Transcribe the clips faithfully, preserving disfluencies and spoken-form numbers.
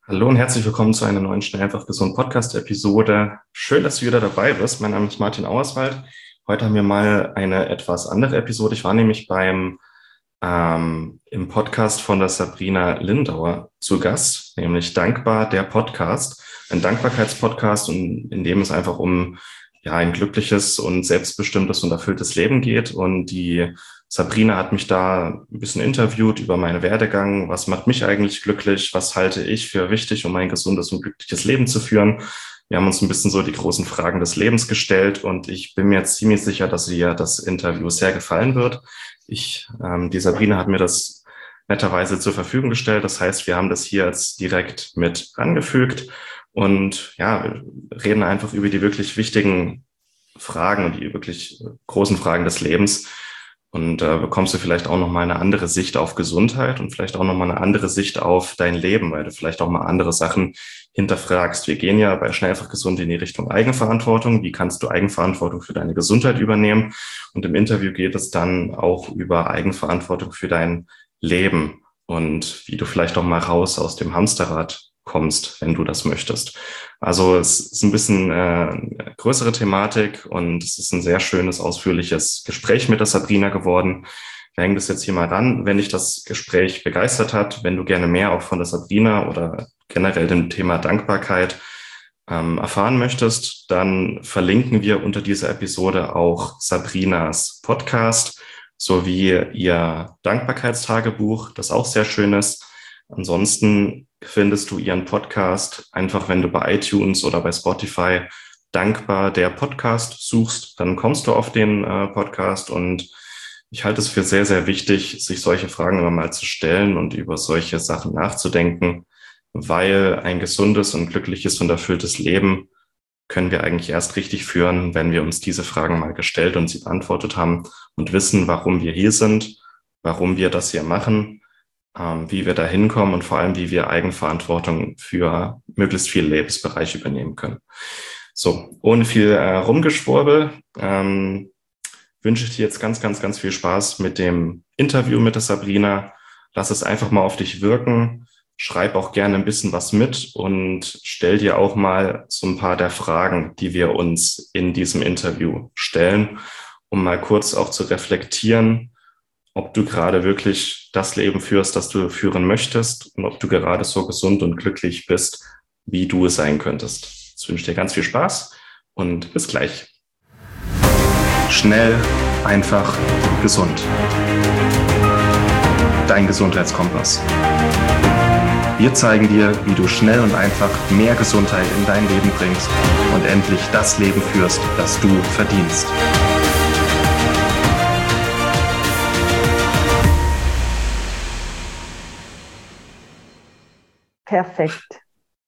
Hallo und herzlich willkommen zu einer neuen Schnell einfach gesund Podcast-Episode. Schön, dass du wieder dabei bist. Mein Name ist Martin Auerswald. Heute haben wir mal eine etwas andere Episode. Ich war nämlich beim ähm, im Podcast von der Sabrina Lindauer zu Gast, nämlich Dankbar, der Podcast, ein Dankbarkeitspodcast, und in dem es einfach um ja ein glückliches und selbstbestimmtes und erfülltes Leben geht. Und die Sabrina hat mich da ein bisschen interviewt über meinen Werdegang. Was macht mich eigentlich glücklich? Was halte ich für wichtig, um ein gesundes und glückliches Leben zu führen? Wir haben uns ein bisschen so die großen Fragen des Lebens gestellt, und ich bin mir ziemlich sicher, dass ihr das Interview sehr gefallen wird. Ich, ähm, die Sabrina hat mir das netterweise zur Verfügung gestellt. Das heißt, wir haben das hier jetzt direkt mit angefügt und ja, wir reden einfach über die wirklich wichtigen Fragen und die wirklich großen Fragen des Lebens. Und äh, bekommst du vielleicht auch nochmal eine andere Sicht auf Gesundheit und vielleicht auch nochmal eine andere Sicht auf dein Leben, weil du vielleicht auch mal andere Sachen hinterfragst. Wir gehen ja bei Schnell einfach gesund in die Richtung Eigenverantwortung. Wie kannst du Eigenverantwortung für deine Gesundheit übernehmen? Und im Interview geht es dann auch über Eigenverantwortung für dein Leben und wie du vielleicht auch mal raus aus dem Hamsterrad kommst, wenn du das möchtest. Also es ist ein bisschen äh, größere Thematik, und es ist ein sehr schönes, ausführliches Gespräch mit der Sabrina geworden. Wir hängen das jetzt hier mal ran. Wenn dich das Gespräch begeistert hat, wenn du gerne mehr auch von der Sabrina oder generell dem Thema Dankbarkeit ähm, erfahren möchtest, dann verlinken wir unter dieser Episode auch Sabrinas Podcast sowie ihr Dankbarkeitstagebuch, das auch sehr schön ist. Ansonsten findest du ihren Podcast einfach, wenn du bei iTunes oder bei Spotify Dankbar, der Podcast suchst, dann kommst du auf den äh, Podcast, und ich halte es für sehr, sehr wichtig, sich solche Fragen immer mal zu stellen und über solche Sachen nachzudenken, weil ein gesundes und glückliches und erfülltes Leben können wir eigentlich erst richtig führen, wenn wir uns diese Fragen mal gestellt und sie beantwortet haben und wissen, warum wir hier sind, warum wir das hier machen, wie wir da hinkommen und vor allem, wie wir Eigenverantwortung für möglichst viele Lebensbereiche übernehmen können. So, ohne viel äh, Rumgeschwurbel ähm, wünsche ich dir jetzt ganz, ganz, ganz viel Spaß mit dem Interview mit der Sabrina. Lass es einfach mal auf dich wirken. Schreib auch gerne ein bisschen was mit und stell dir auch mal so ein paar der Fragen, die wir uns in diesem Interview stellen, um mal kurz auch zu reflektieren, ob du gerade wirklich das Leben führst, das du führen möchtest, und ob du gerade so gesund und glücklich bist, wie du es sein könntest. Jetzt wünsche ich dir ganz viel Spaß und bis gleich. Schnell, einfach, gesund. Dein Gesundheitskompass. Wir zeigen dir, wie du schnell und einfach mehr Gesundheit in dein Leben bringst und endlich das Leben führst, das du verdienst. Perfekt.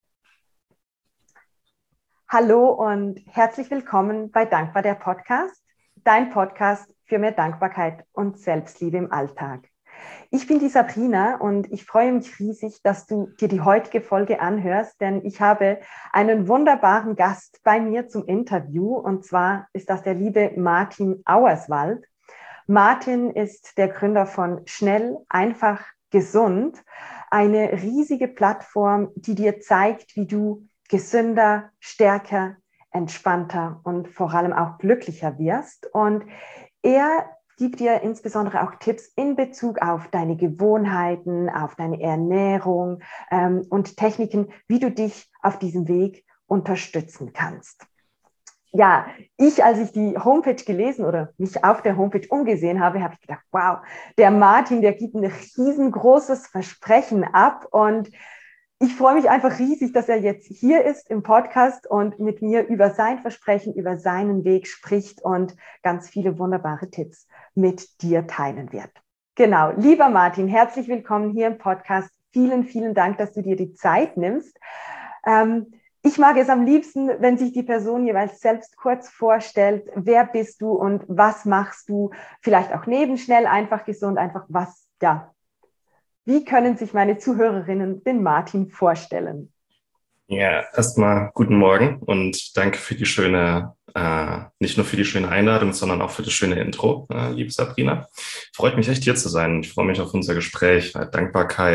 Hallo und herzlich willkommen bei Dankbar, der Podcast, dein Podcast für mehr Dankbarkeit und Selbstliebe im Alltag. Ich bin die Sabrina und ich freue mich riesig, dass du dir die heutige Folge anhörst, denn ich habe einen wunderbaren Gast bei mir zum Interview, und zwar ist das der liebe Martin Auerswald. Martin ist der Gründer von Schnell, einfach, gesund. Eine riesige Plattform, die dir zeigt, wie du gesünder, stärker, entspannter und vor allem auch glücklicher wirst. Und er gibt dir insbesondere auch Tipps in Bezug auf deine Gewohnheiten, auf deine Ernährung ähm, und Techniken, wie du dich auf diesem Weg unterstützen kannst. Ja, ich, als ich die Homepage gelesen oder mich auf der Homepage umgesehen habe, habe ich gedacht, wow, der Martin, der gibt ein riesengroßes Versprechen ab, und ich freue mich einfach riesig, dass er jetzt hier ist im Podcast und mit mir über sein Versprechen, über seinen Weg spricht und ganz viele wunderbare Tipps mit dir teilen wird. Genau, lieber Martin, herzlich willkommen hier im Podcast. Vielen, vielen Dank, dass du dir die Zeit nimmst. Ähm, Ich mag es am liebsten, wenn sich die Person jeweils selbst kurz vorstellt, wer bist du und was machst du, vielleicht auch neben Schnell, einfach, gesund, einfach was, ja. Wie können sich meine Zuhörerinnen den Martin vorstellen? Ja, erstmal guten Morgen und danke für die schöne, äh, nicht nur für die schöne Einladung, sondern auch für das schöne Intro, äh, liebe Sabrina. Freut mich echt, hier zu sein. Ich freue mich auf unser Gespräch, weil Dankbarkeit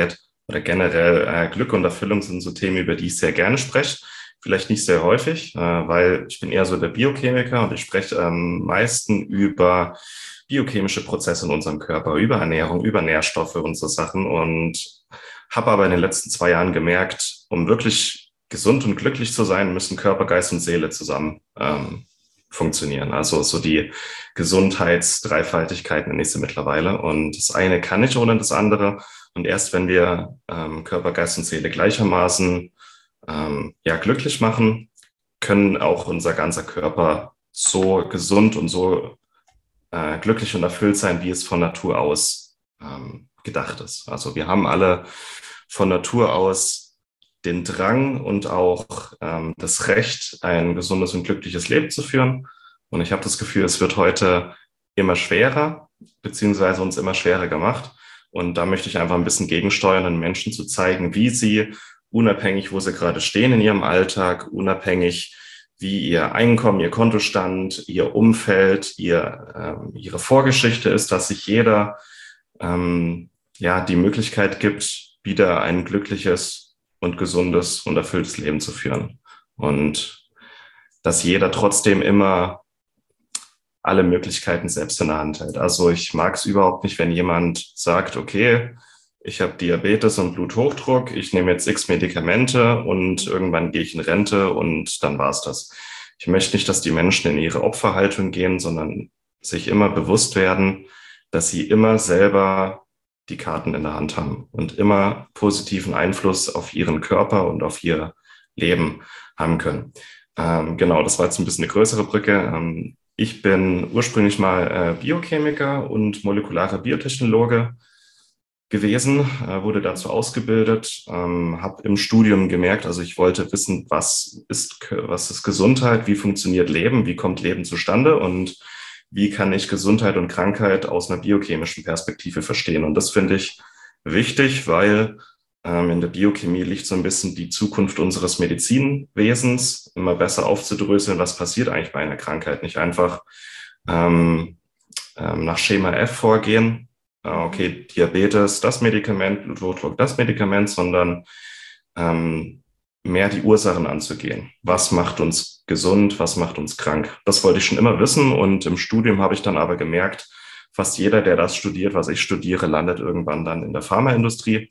oder generell äh, Glück und Erfüllung sind so Themen, über die ich sehr gerne spreche. Vielleicht nicht sehr häufig, äh, weil ich bin eher so der Biochemiker und ich spreche am meisten über biochemische Prozesse in unserem Körper, über Ernährung, über Nährstoffe und so Sachen. Und habe aber in den letzten zwei Jahren gemerkt, um wirklich gesund und glücklich zu sein, müssen Körper, Geist und Seele zusammen ähm, funktionieren. Also so die Gesundheitsdreifaltigkeit nenne ich sie mittlerweile. Und das eine kann nicht ohne das andere. Und erst wenn wir ähm, Körper, Geist und Seele gleichermaßen ähm, ja, glücklich machen, können auch unser ganzer Körper so gesund und so äh, glücklich und erfüllt sein, wie es von Natur aus ähm, gedacht ist. Also wir haben alle von Natur aus den Drang und auch ähm, das Recht, ein gesundes und glückliches Leben zu führen. Und ich habe das Gefühl, es wird heute immer schwerer, beziehungsweise uns immer schwerer gemacht. Und da möchte ich einfach ein bisschen gegensteuern, den Menschen zu zeigen, wie sie unabhängig, wo sie gerade stehen in ihrem Alltag, unabhängig, wie ihr Einkommen, ihr Kontostand, ihr Umfeld, ihr, ähm, ihre Vorgeschichte ist, dass sich jeder ähm, ja die Möglichkeit gibt, wieder ein glückliches und gesundes und erfülltes Leben zu führen. Und dass jeder trotzdem immer alle Möglichkeiten selbst in der Hand hält. Also ich mag es überhaupt nicht, wenn jemand sagt, okay, ich habe Diabetes und Bluthochdruck, ich nehme jetzt x Medikamente und irgendwann gehe ich in Rente und dann war's das. Ich möchte nicht, dass die Menschen in ihre Opferhaltung gehen, sondern sich immer bewusst werden, dass sie immer selber die Karten in der Hand haben und immer positiven Einfluss auf ihren Körper und auf ihr Leben haben können. Ähm, genau, das war jetzt ein bisschen eine größere Brücke. Ähm, ich bin ursprünglich mal äh, Biochemiker und molekularer Biotechnologe gewesen, äh, wurde dazu ausgebildet, ähm, habe im Studium gemerkt, also ich wollte wissen, was ist, was ist Gesundheit, wie funktioniert Leben, wie kommt Leben zustande und wie kann ich Gesundheit und Krankheit aus einer biochemischen Perspektive verstehen. Und das finde ich wichtig, weil ähm, in der Biochemie liegt so ein bisschen die Zukunft unseres Medizinwesens, immer besser aufzudröseln, was passiert eigentlich bei einer Krankheit, nicht einfach ähm, ähm, nach Schema F vorgehen, okay, Diabetes, das Medikament, Bluthochdruck, das Medikament, sondern ähm, mehr die Ursachen anzugehen. Was macht uns gesund, was macht uns krank? Das wollte ich schon immer wissen und im Studium habe ich dann aber gemerkt, fast jeder, der das studiert, was ich studiere, landet irgendwann dann in der Pharmaindustrie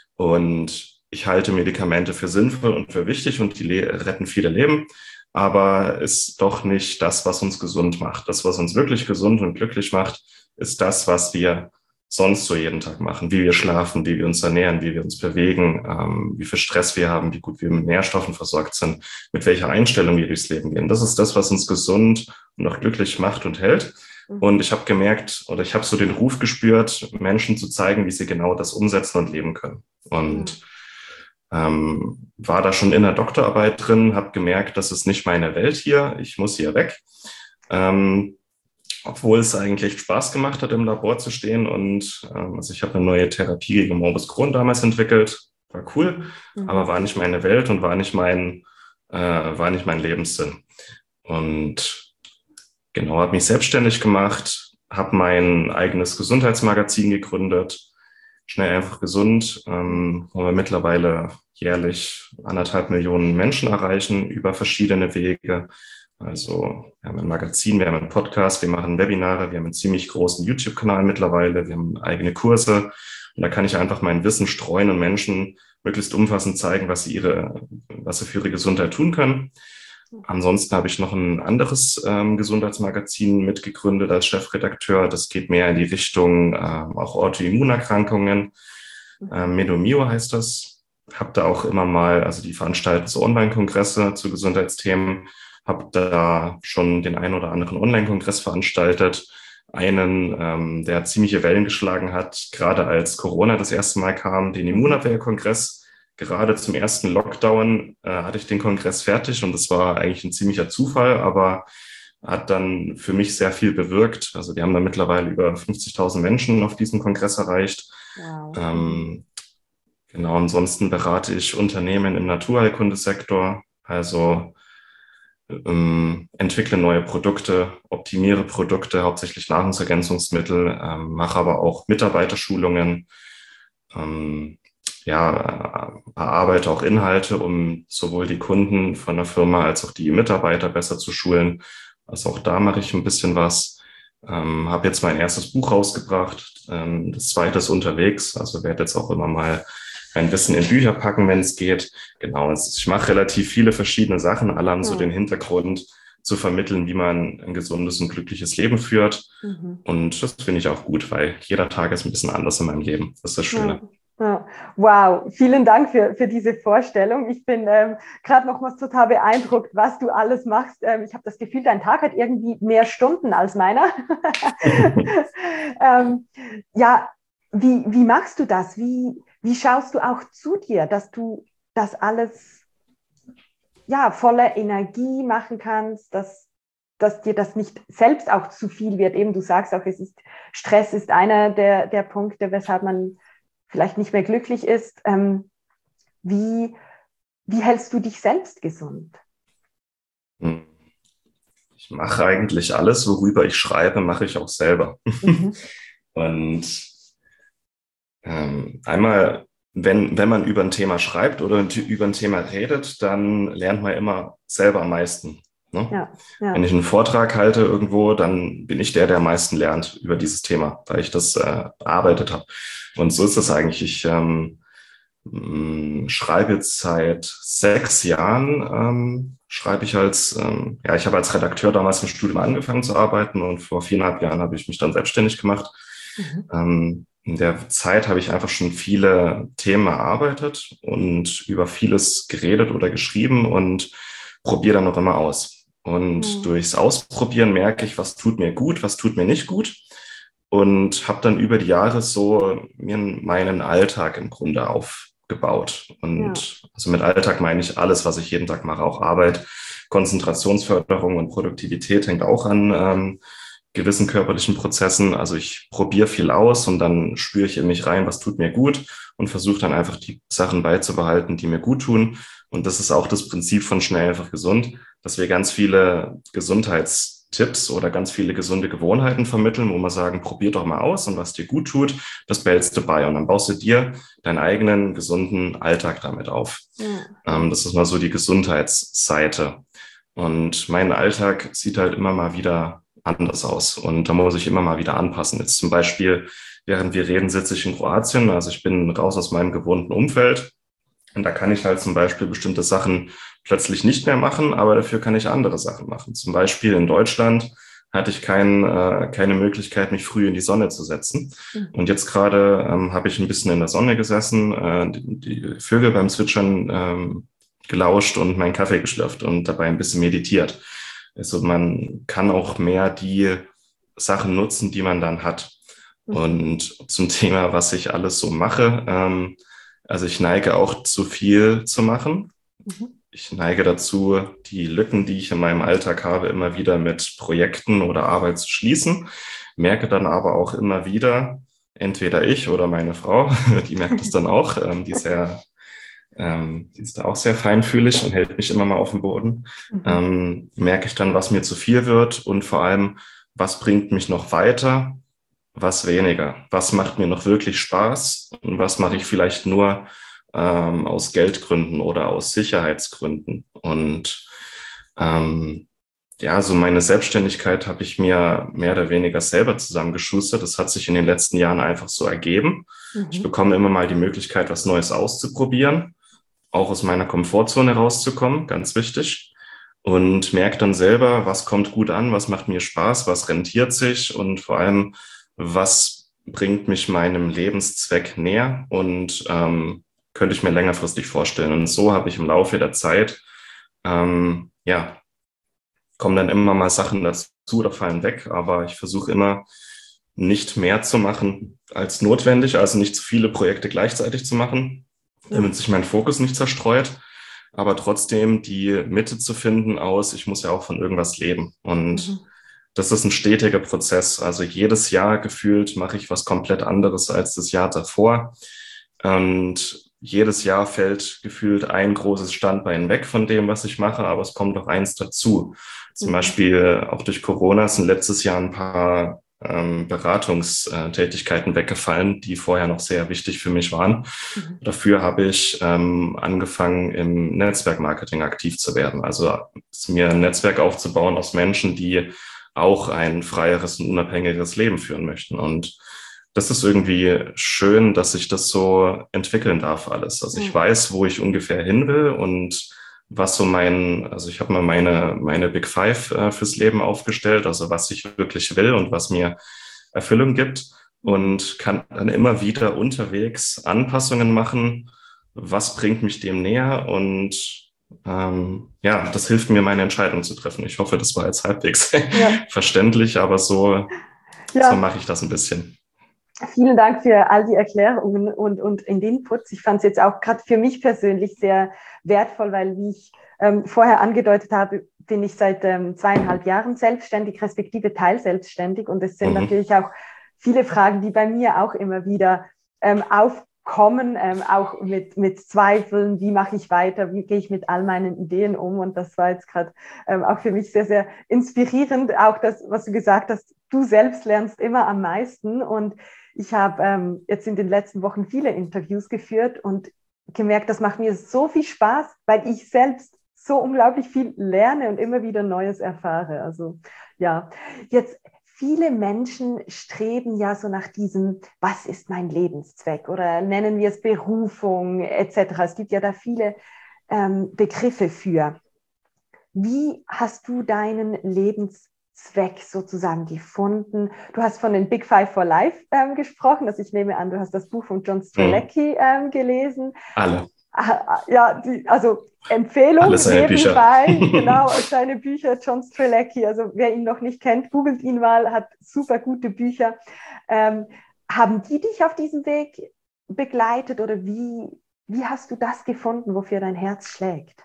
und ich halte Medikamente für sinnvoll und für wichtig und die retten viele Leben, aber ist doch nicht das, was uns gesund macht. Das, was uns wirklich gesund und glücklich macht, ist das, was wir sonst so jeden Tag machen, wie wir schlafen, wie wir uns ernähren, wie wir uns bewegen, ähm, wie viel Stress wir haben, wie gut wir mit Nährstoffen versorgt sind, mit welcher Einstellung wir durchs Leben gehen. Das ist das, was uns gesund und auch glücklich macht und hält. Und ich habe gemerkt, oder ich habe so den Ruf gespürt, Menschen zu zeigen, wie sie genau das umsetzen und leben können. Und ähm, war da schon in der Doktorarbeit drin, habe gemerkt, das ist nicht meine Welt hier, ich muss hier weg. Ähm, Obwohl es eigentlich Spaß gemacht hat, im Labor zu stehen. Und ähm, also ich habe eine neue Therapie gegen Morbus Crohn damals entwickelt. War cool, mhm. aber war nicht meine Welt und war nicht mein, äh, war nicht mein Lebenssinn. Und genau, habe mich selbstständig gemacht, habe mein eigenes Gesundheitsmagazin gegründet. Schnell einfach gesund, ähm, wo wir mittlerweile jährlich anderthalb Millionen Menschen erreichen über verschiedene Wege. Also wir haben ein Magazin, wir haben einen Podcast, wir machen Webinare, wir haben einen ziemlich großen YouTube-Kanal mittlerweile, wir haben eigene Kurse und da kann ich einfach mein Wissen streuen und Menschen möglichst umfassend zeigen, was sie ihre, was sie für ihre Gesundheit tun können. Ansonsten habe ich noch ein anderes ähm, Gesundheitsmagazin mitgegründet als Chefredakteur. Das geht mehr in die Richtung äh, auch Autoimmunerkrankungen. Äh, Medomio heißt das. Habe da auch immer mal, also die veranstalten so Online-Kongresse zu Gesundheitsthemen. Habe da schon den einen oder anderen Online-Kongress veranstaltet. Einen, ähm, der ziemliche Wellen geschlagen hat, gerade als Corona das erste Mal kam, den Immunabwehr-Kongress. Gerade zum ersten Lockdown äh, hatte ich den Kongress fertig und das war eigentlich ein ziemlicher Zufall, aber hat dann für mich sehr viel bewirkt. Also die haben da mittlerweile über fünfzigtausend Menschen auf diesem Kongress erreicht. Wow. Ähm, genau, ansonsten berate ich Unternehmen im Naturheilkundesektor, also ähm, entwickle neue Produkte, optimiere Produkte, hauptsächlich Nahrungsergänzungsmittel, ähm, mache aber auch Mitarbeiterschulungen. Ähm, ja, erarbeite auch Inhalte, um sowohl die Kunden von der Firma als auch die Mitarbeiter besser zu schulen. Also auch da mache ich ein bisschen was. Ähm, habe jetzt mein erstes Buch rausgebracht, ähm, das zweite ist unterwegs, also werde jetzt auch immer mal ein bisschen in Bücher packen, wenn es geht. Genau, es- ich mache relativ viele verschiedene Sachen, alle haben so den Hm. Hintergrund zu vermitteln, wie man ein gesundes und glückliches Leben führt. Mhm. Und das finde ich auch gut, weil jeder Tag ist ein bisschen anders in meinem Leben. Das ist das Ja. Schöne. Ja. Wow, vielen Dank für, für diese Vorstellung. Ich bin ähm, gerade nochmals total beeindruckt, was du alles machst. Ähm, ich habe das Gefühl, dein Tag hat irgendwie mehr Stunden als meiner. ähm, ja, wie, wie machst du das? Wie, wie schaust du auch zu dir, dass du das alles ja, voller Energie machen kannst, dass, dass dir das nicht selbst auch zu viel wird? Eben, du sagst auch, es ist, Stress ist einer der, der Punkte, weshalb man vielleicht nicht mehr glücklich ist. Ähm, wie, wie hältst du dich selbst gesund? Ich mache eigentlich alles, worüber ich schreibe, mache ich auch selber. Mhm. Und ähm, einmal, wenn, wenn man über ein Thema schreibt oder über ein Thema redet, dann lernt man immer selber am meisten. Ne? Ja, Wenn ja. ich einen Vortrag halte irgendwo, dann bin ich der, der am meisten lernt über dieses Thema, weil ich das äh, erarbeitet habe. Und so ist es eigentlich. Ich ähm, mh, schreibe jetzt seit sechs Jahren, ähm, schreibe ich als, ähm, ja, ich habe als Redakteur damals im Studium angefangen zu arbeiten und vor viereinhalb Jahren habe ich mich dann selbstständig gemacht. Mhm. Ähm, in der Zeit habe ich einfach schon viele Themen erarbeitet und über vieles geredet oder geschrieben und probiere dann noch immer aus. Und Mhm. durchs Ausprobieren merke ich, was tut mir gut, was tut mir nicht gut. Und habe dann über die Jahre so mir meinen Alltag im Grunde aufgebaut. Ja. Und also mit Alltag meine ich alles, was ich jeden Tag mache, auch Arbeit, Konzentrationsförderung und Produktivität hängt auch an ähm, gewissen körperlichen Prozessen. Also ich probiere viel aus und dann spüre ich in mich rein, was tut mir gut und versuche dann einfach die Sachen beizubehalten, die mir gut tun. Und das ist auch das Prinzip von schnell einfach gesund, dass wir ganz viele Gesundheitstipps oder ganz viele gesunde Gewohnheiten vermitteln, wo wir sagen, probier doch mal aus und was dir gut tut, das behältst du bei. Und dann baust du dir deinen eigenen gesunden Alltag damit auf. Ja. Ähm, das ist mal so die Gesundheitsseite. Und mein Alltag sieht halt immer mal wieder anders aus. Und da muss ich immer mal wieder anpassen. Jetzt zum Beispiel, während wir reden, sitze ich in Kroatien. Also ich bin raus aus meinem gewohnten Umfeld. Und da kann ich halt zum Beispiel bestimmte Sachen plötzlich nicht mehr machen, aber dafür kann ich andere Sachen machen. Zum Beispiel in Deutschland hatte ich kein, äh, keine Möglichkeit, mich früh in die Sonne zu setzen. Mhm. Und jetzt gerade ähm, habe ich ein bisschen in der Sonne gesessen, äh, die, die Vögel beim Zwitschern ähm, gelauscht und meinen Kaffee geschlürft und dabei ein bisschen meditiert. Also man kann auch mehr die Sachen nutzen, die man dann hat. Mhm. Und zum Thema, was ich alles so mache, ähm, also ich neige auch zu viel zu machen. Mhm. Ich neige dazu, die Lücken, die ich in meinem Alltag habe, immer wieder mit Projekten oder Arbeit zu schließen. Merke dann aber auch immer wieder, entweder ich oder meine Frau, die merkt es dann auch, ähm, die ist sehr, ähm, die ist da auch sehr feinfühlig und hält mich immer mal auf dem Boden. Mhm. Ähm, merke ich dann, was mir zu viel wird und vor allem, was bringt mich noch weiter, was weniger, was macht mir noch wirklich Spaß und was mache ich vielleicht nur ähm, aus Geldgründen oder aus Sicherheitsgründen. Und ähm, ja, so meine Selbstständigkeit habe ich mir mehr oder weniger selber zusammengeschustert. Das hat sich in den letzten Jahren einfach so ergeben. Ich Mhm. bekomme immer mal die Möglichkeit, was Neues auszuprobieren, auch aus meiner Komfortzone rauszukommen, ganz wichtig. Und merke dann selber, was kommt gut an, was macht mir Spaß, was rentiert sich und vor allem, was bringt mich meinem Lebenszweck näher und ähm, könnte ich mir längerfristig vorstellen. Und so habe ich im Laufe der Zeit, ähm, ja, kommen dann immer mal Sachen dazu oder fallen weg, aber ich versuche immer nicht mehr zu machen als notwendig, also nicht zu viele Projekte gleichzeitig zu machen, Ja. damit sich mein Fokus nicht zerstreut, aber trotzdem die Mitte zu finden aus, ich muss ja auch von irgendwas leben. Und Mhm. das ist ein stetiger Prozess. Also jedes Jahr gefühlt mache ich was komplett anderes als das Jahr davor. Und jedes Jahr fällt gefühlt ein großes Standbein weg von dem, was ich mache, aber es kommt noch eins dazu. Zum Mhm. Beispiel auch durch Corona sind letztes Jahr ein paar ähm, Beratungstätigkeiten weggefallen, die vorher noch sehr wichtig für mich waren. Mhm. Dafür habe ich ähm, angefangen, im Netzwerkmarketing aktiv zu werden. Also mir ein Netzwerk aufzubauen aus Menschen, die auch ein freieres und unabhängiges Leben führen möchten. Und das ist irgendwie schön, dass sich das so entwickeln darf alles. Also ich weiß, wo ich ungefähr hin will und was so mein, also ich habe mal meine, meine Big Five äh, fürs Leben aufgestellt, also was ich wirklich will und was mir Erfüllung gibt und kann dann immer wieder unterwegs Anpassungen machen. Was bringt mich dem näher? Und ähm, ja, das hilft mir, meine Entscheidung zu treffen. Ich hoffe, das war jetzt halbwegs ja. verständlich, aber so, ja. so mache ich das ein bisschen. Vielen Dank für all die Erklärungen und, und in den Inputs. Ich fand es jetzt auch gerade für mich persönlich sehr wertvoll, weil, wie ich ähm, vorher angedeutet habe, bin ich seit ähm, zweieinhalb Jahren selbstständig, respektive teilselbstständig. Und es sind mhm. natürlich auch viele Fragen, die bei mir auch immer wieder ähm, aufkommen, ähm, auch mit, mit Zweifeln, wie mache ich weiter, wie gehe ich mit all meinen Ideen um. Und das war jetzt gerade ähm, auch für mich sehr, sehr inspirierend, auch das, was du gesagt hast, du selbst lernst immer am meisten. Und ich habe ähm, jetzt in den letzten Wochen viele Interviews geführt und gemerkt, das macht mir so viel Spaß, weil ich selbst so unglaublich viel lerne und immer wieder Neues erfahre. Also ja, jetzt viele Menschen streben ja so nach diesem, was ist mein Lebenszweck oder nennen wir es Berufung et cetera. Es gibt ja da viele ähm, Begriffe für. Wie hast du deinen Lebenszweck sozusagen gefunden? Du hast von den Big Five for Life ähm, gesprochen. Also ich nehme an, du hast das Buch von John Strzelecki ähm, gelesen. Alle. Ja, die, also Empfehlung Alle seine nebenbei, Bücher. genau, seine Bücher, John Strzelecki, also wer ihn noch nicht kennt, googelt ihn mal, hat super gute Bücher. Ähm, haben die dich auf diesem Weg begleitet oder wie, wie hast du das gefunden, wofür dein Herz schlägt?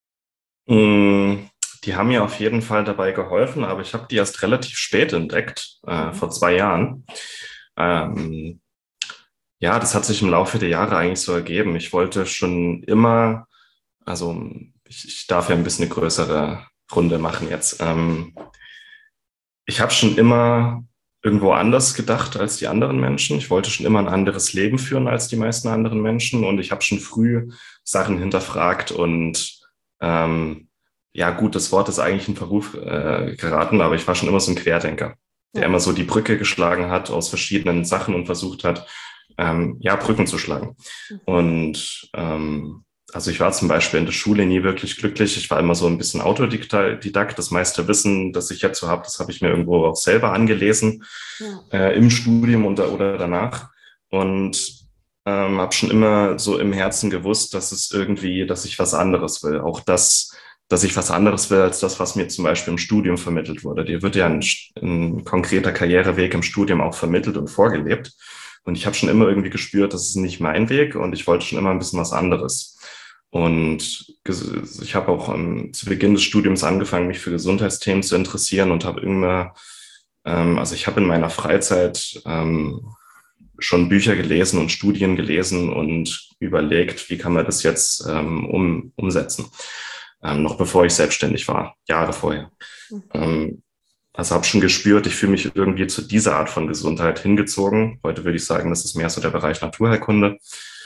Mm, die haben mir auf jeden Fall dabei geholfen, aber ich habe die erst relativ spät entdeckt, äh, mhm. vor zwei Jahren. Ähm, Ja, das hat sich im Laufe der Jahre eigentlich so ergeben. Ich wollte schon immer, also ich, ich darf ja ein bisschen eine größere Runde machen jetzt. Ähm, ich habe schon immer irgendwo anders gedacht als die anderen Menschen. Ich wollte schon immer ein anderes Leben führen als die meisten anderen Menschen und ich habe schon früh Sachen hinterfragt und ähm, ja gut, das Wort ist eigentlich in Verruf äh, geraten, aber ich war schon immer so ein Querdenker, der ja. immer so die Brücke geschlagen hat aus verschiedenen Sachen und versucht hat, Ähm, ja, Brücken zu schlagen. Mhm. Und ähm, also ich war zum Beispiel in der Schule nie wirklich glücklich. Ich war immer so ein bisschen Autodidakt. Das meiste Wissen, das ich jetzt so habe, das habe ich mir irgendwo auch selber angelesen, ja. äh, im Studium und, oder danach. Und ähm, habe schon immer so im Herzen gewusst, dass es irgendwie, dass ich was anderes will. Auch das, dass ich was anderes will als das, was mir zum Beispiel im Studium vermittelt wurde. Dir wird ja ein, ein konkreter Karriereweg im Studium auch vermittelt und vorgelebt. Und ich habe schon immer irgendwie gespürt, das ist nicht mein Weg und ich wollte schon immer ein bisschen was anderes. Und ich habe auch um, zu Beginn des Studiums angefangen, mich für Gesundheitsthemen zu interessieren und habe immer, ähm, also ich habe in meiner Freizeit ähm, schon Bücher gelesen und Studien gelesen und überlegt, wie kann man das jetzt ähm, um, umsetzen. Ähm, noch bevor ich selbstständig war, Jahre vorher. Mhm. Ähm, Also habe schon gespürt, ich fühle mich irgendwie zu dieser Art von Gesundheit hingezogen. Heute würde ich sagen, das ist mehr so der Bereich Naturheilkunde.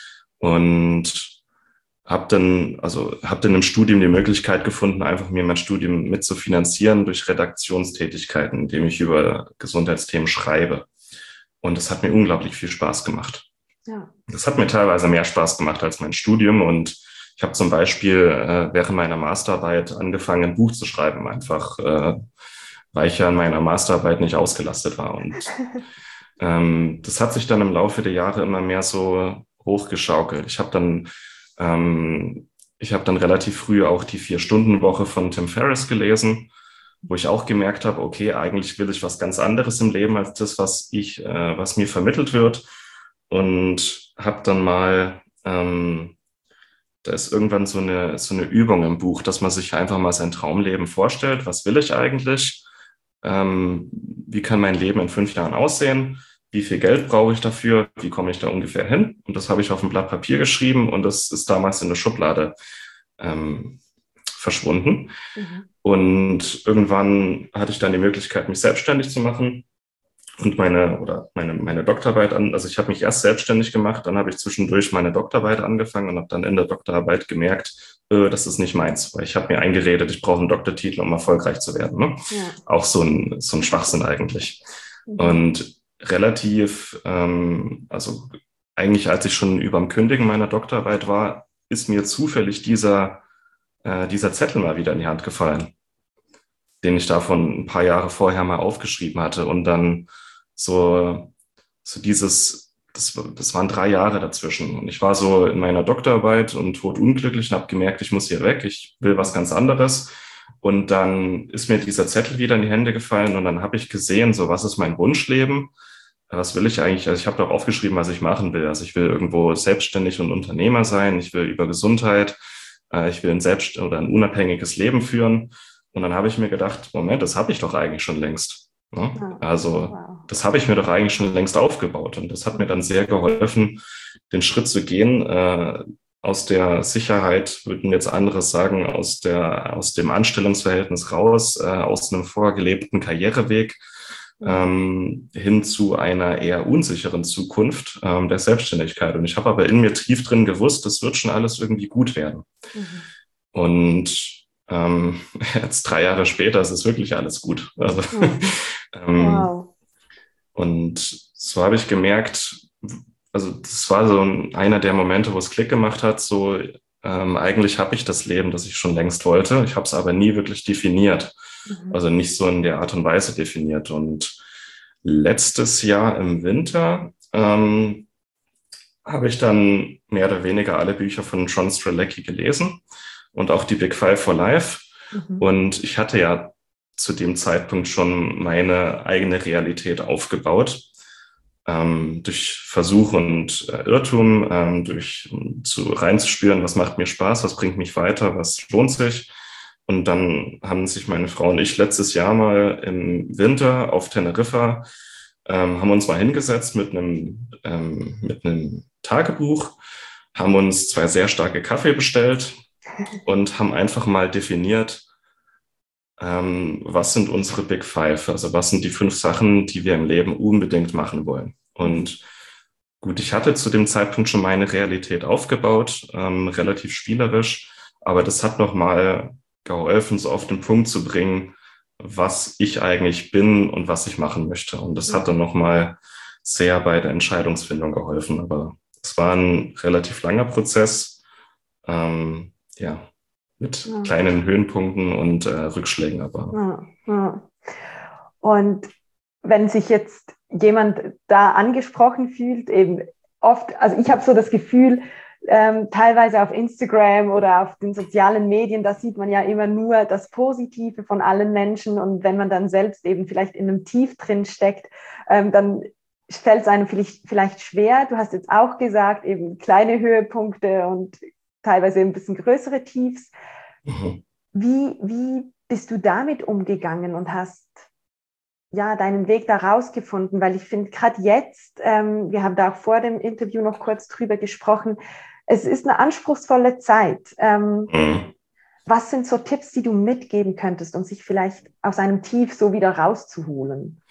Und habe dann, also habe dann im Studium die Möglichkeit gefunden, einfach mir mein Studium mitzufinanzieren durch Redaktionstätigkeiten, indem ich über Gesundheitsthemen schreibe. Und das hat mir unglaublich viel Spaß gemacht. Ja. Das hat mir teilweise mehr Spaß gemacht als mein Studium. Und ich habe zum Beispiel äh, während meiner Masterarbeit angefangen, ein Buch zu schreiben, einfach äh, weil ich ja in meiner Masterarbeit nicht ausgelastet war. Und ähm, das hat sich dann im Laufe der Jahre immer mehr so hochgeschaukelt. Ich habe dann, ähm, ich habe dann relativ früh auch die Vier-Stunden-Woche von Tim Ferriss gelesen, wo ich auch gemerkt habe, okay, eigentlich will ich was ganz anderes im Leben als das, was ich, äh, was mir vermittelt wird. Und habe dann mal, ähm, da ist irgendwann so eine, so eine Übung im Buch, dass man sich einfach mal sein Traumleben vorstellt. Was will ich eigentlich? Ähm, wie kann mein Leben in fünf Jahren aussehen? Wie viel Geld brauche ich dafür? Wie komme ich da ungefähr hin? Und das habe ich auf ein Blatt Papier geschrieben und das ist damals in der Schublade ähm, verschwunden. Mhm. Und irgendwann hatte ich dann die Möglichkeit, mich selbstständig zu machen und meine oder meine, meine Doktorarbeit an. Also ich habe mich erst selbstständig gemacht, dann habe ich zwischendurch meine Doktorarbeit angefangen und habe dann in der Doktorarbeit gemerkt, äh, das ist nicht meins, weil ich habe mir eingeredet, ich brauche einen Doktortitel, um erfolgreich zu werden. Ne? Ja. Auch so ein, so ein Schwachsinn eigentlich. Mhm. Und relativ, ähm, also eigentlich als ich schon überm Kündigen meiner Doktorarbeit war, ist mir zufällig dieser, äh, dieser Zettel mal wieder in die Hand gefallen, den ich davon ein paar Jahre vorher mal aufgeschrieben hatte. Und dann so, so dieses, das, das waren drei Jahre dazwischen. Und ich war so in meiner Doktorarbeit und todunglücklich und habe gemerkt, ich muss hier weg, ich will was ganz anderes. Und dann ist mir dieser Zettel wieder in die Hände gefallen und dann habe ich gesehen, so was ist mein Wunschleben? Was will ich eigentlich? Also ich habe doch aufgeschrieben, was ich machen will. Also ich will irgendwo selbstständig und Unternehmer sein. Ich will über Gesundheit. Äh, ich will ein selbst oder ein unabhängiges Leben führen. Und dann habe ich mir gedacht, Moment, das habe ich doch eigentlich schon längst. Ne? Also das habe ich mir doch eigentlich schon längst aufgebaut. Und das hat mir dann sehr geholfen, den Schritt zu gehen, äh, aus der Sicherheit, würden jetzt andere sagen, aus der, aus dem Anstellungsverhältnis raus, äh, aus einem vorgelebten Karriereweg, ähm, hin zu einer eher unsicheren Zukunft ähm, der Selbstständigkeit. Und ich habe aber in mir tief drin gewusst, das wird schon alles irgendwie gut werden. Mhm. Und ähm, jetzt drei Jahre später ist es wirklich alles gut. Also, mhm. ähm, wow. Und so habe ich gemerkt, also das war so einer der Momente, wo es Klick gemacht hat, so ähm, eigentlich habe ich das Leben, das ich schon längst wollte. Ich habe es aber nie wirklich definiert. Mhm. Also nicht so in der Art und Weise definiert. Und letztes Jahr im Winter ähm, habe ich dann mehr oder weniger alle Bücher von John Strzelecki gelesen und auch die Big Five for Life. Mhm. Und ich hatte ja zu dem Zeitpunkt schon meine eigene Realität aufgebaut. Ähm, durch Versuch und äh, Irrtum, ähm, durch um zu reinzuspüren, was macht mir Spaß, was bringt mich weiter, was lohnt sich. Und dann haben sich meine Frau und ich letztes Jahr mal im Winter auf Teneriffa, ähm, haben uns mal hingesetzt mit einem, ähm, mit einem Tagebuch, haben uns zwei sehr starke Kaffee bestellt und haben einfach mal definiert, ähm, was sind unsere Big Five, also was sind die fünf Sachen, die wir im Leben unbedingt machen wollen. Und gut, ich hatte zu dem Zeitpunkt schon meine Realität aufgebaut, ähm, relativ spielerisch, aber das hat nochmal geholfen, so auf den Punkt zu bringen, was ich eigentlich bin und was ich machen möchte. Und das hat dann nochmal sehr bei der Entscheidungsfindung geholfen. Aber es war ein relativ langer Prozess, ähm, ja, mit ja. kleinen Höhenpunkten und äh, Rückschlägen. Aber. Ja, ja. Und wenn sich jetzt jemand da angesprochen fühlt, eben oft, also ich habe so das Gefühl, Ähm, teilweise auf Instagram oder auf den sozialen Medien, da sieht man ja immer nur das Positive von allen Menschen und wenn man dann selbst eben vielleicht in einem Tief drin steckt, ähm, dann fällt es einem vielleicht, vielleicht schwer. Du hast jetzt auch gesagt, eben kleine Höhepunkte und teilweise ein bisschen größere Tiefs. Mhm. Wie, wie bist du damit umgegangen und hast ja, deinen Weg da rausgefunden? Weil ich finde, gerade jetzt, ähm, wir haben da auch vor dem Interview noch kurz drüber gesprochen, es ist eine anspruchsvolle Zeit. Ähm, mhm. Was sind so Tipps, die du mitgeben könntest, um sich vielleicht aus einem Tief so wieder rauszuholen?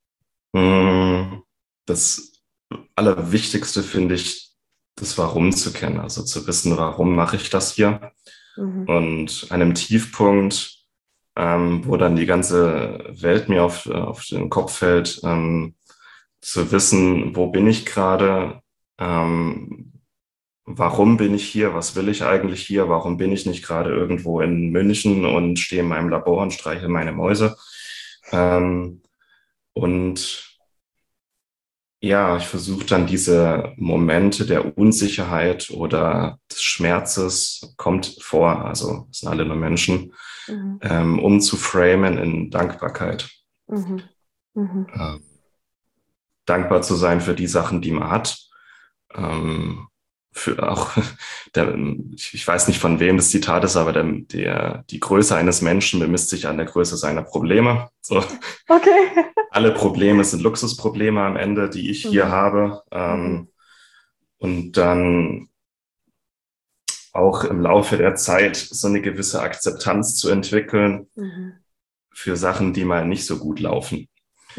Das Allerwichtigste finde ich, das Warum zu kennen, also zu wissen, warum mache ich das hier? Mhm. Und an einem Tiefpunkt, ähm, wo dann die ganze Welt mir auf, auf den Kopf fällt, ähm, zu wissen, wo bin ich gerade, ähm, warum bin ich hier, was will ich eigentlich hier, warum bin ich nicht gerade irgendwo in München und stehe in meinem Labor und streiche meine Mäuse. Ähm, und ja, ich versuche dann diese Momente der Unsicherheit oder des Schmerzes, kommt vor, also es sind alle nur Menschen, mhm. ähm, um zu framen in Dankbarkeit. Mhm. Mhm. Ähm, dankbar zu sein für die Sachen, die man hat. Ähm, für auch, der, ich weiß nicht, von wem das Zitat ist, aber der, der, die Größe eines Menschen bemisst sich an der Größe seiner Probleme. So. Okay. Alle Probleme sind Luxusprobleme am Ende, die ich mhm. hier habe. Ähm, mhm. Und dann auch im Laufe der Zeit so eine gewisse Akzeptanz zu entwickeln mhm. für Sachen, die mal nicht so gut laufen. Ja.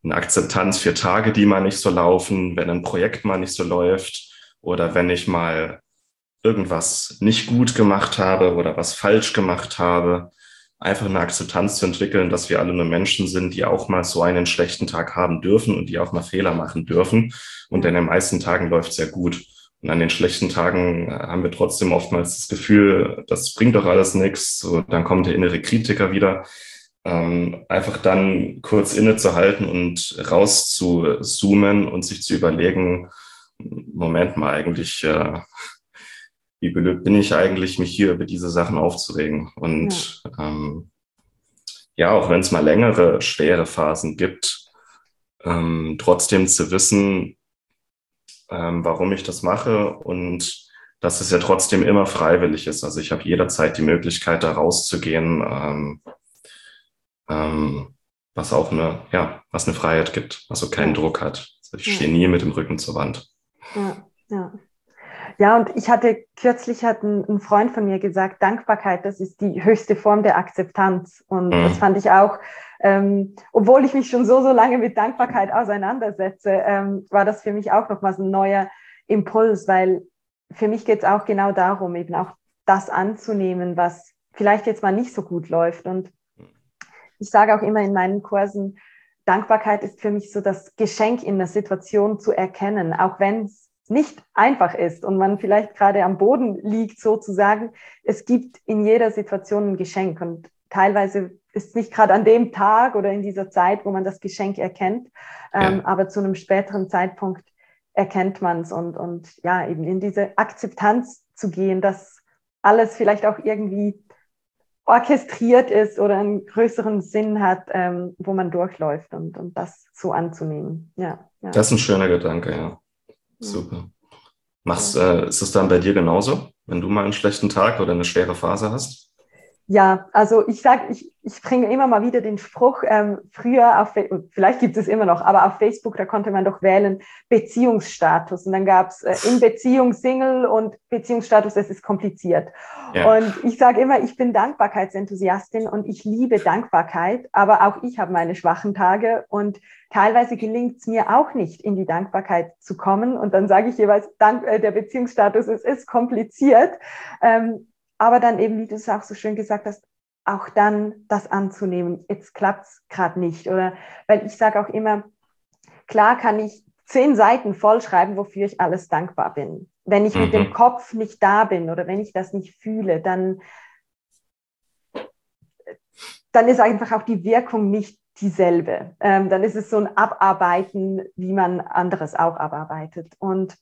eine Akzeptanz für Tage, die mal nicht so laufen, wenn ein Projekt mal nicht so läuft oder wenn ich mal irgendwas nicht gut gemacht habe oder was falsch gemacht habe. Einfach eine Akzeptanz zu entwickeln, dass wir alle nur Menschen sind, die auch mal so einen schlechten Tag haben dürfen und die auch mal Fehler machen dürfen. Und an den meisten Tagen läuft es sehr gut. Und an den schlechten Tagen äh, haben wir trotzdem oftmals das Gefühl, das bringt doch alles nichts. So, dann kommt der innere Kritiker wieder. Ähm, einfach dann kurz innezuhalten und rauszuzoomen und sich zu überlegen, Moment mal, eigentlich, äh, wie blöd bin ich eigentlich, mich hier über diese Sachen aufzuregen. Und ja, ähm, ja auch wenn es mal längere, schwere Phasen gibt, ähm, trotzdem zu wissen, ähm, warum ich das mache und dass es ja trotzdem immer freiwillig ist. Also ich habe jederzeit die Möglichkeit, da rauszugehen, ähm, ähm, was auch eine, ja, was eine Freiheit gibt, also keinen ja. Druck hat. Also ich ja. stehe nie mit dem Rücken zur Wand. Ja, ja. Ja, und ich hatte, kürzlich hat ein, ein Freund von mir gesagt, Dankbarkeit, das ist die höchste Form der Akzeptanz. Und mhm. das fand ich auch, ähm, obwohl ich mich schon so, so lange mit Dankbarkeit auseinandersetze, ähm, war das für mich auch nochmals ein neuer Impuls, weil für mich geht es auch genau darum, eben auch das anzunehmen, was vielleicht jetzt mal nicht so gut läuft. Und ich sage auch immer in meinen Kursen, Dankbarkeit ist für mich so das Geschenk in der Situation zu erkennen, auch wenn es nicht einfach ist und man vielleicht gerade am Boden liegt sozusagen. Es gibt in jeder Situation ein Geschenk und teilweise ist es nicht gerade an dem Tag oder in dieser Zeit, wo man das Geschenk erkennt, ja. ähm, aber zu einem späteren Zeitpunkt erkennt man es und, und ja, eben in diese Akzeptanz zu gehen, dass alles vielleicht auch irgendwie orchestriert ist oder einen größeren Sinn hat, ähm, wo man durchläuft und, und das so anzunehmen. Ja, ja. Das ist ein schöner Gedanke, ja. Super. Machst, äh, ist es dann bei dir genauso, wenn du mal einen schlechten Tag oder eine schwere Phase hast? Ja, also ich sage, ich, ich bringe immer mal wieder den Spruch, ähm, früher, auf, vielleicht gibt es immer noch, aber auf Facebook, da konnte man doch wählen Beziehungsstatus und dann gab es äh, in Beziehung Single und Beziehungsstatus, das ist kompliziert. Ja. Und ich sage immer, ich bin Dankbarkeitsenthusiastin und ich liebe Dankbarkeit, aber auch ich habe meine schwachen Tage und teilweise gelingt es mir auch nicht, in die Dankbarkeit zu kommen und dann sage ich jeweils, Dank, äh, der Beziehungsstatus es ist kompliziert. Ähm, Aber dann eben, wie du es auch so schön gesagt hast, auch dann das anzunehmen. Jetzt klappt es gerade nicht. Oder weil ich sage auch immer, klar kann ich zehn Seiten vollschreiben, wofür ich alles dankbar bin. Wenn ich mhm. mit dem Kopf nicht da bin oder wenn ich das nicht fühle, dann, dann ist einfach auch die Wirkung nicht dieselbe. Ähm, dann ist es so ein Abarbeiten, wie man anderes auch abarbeitet. Und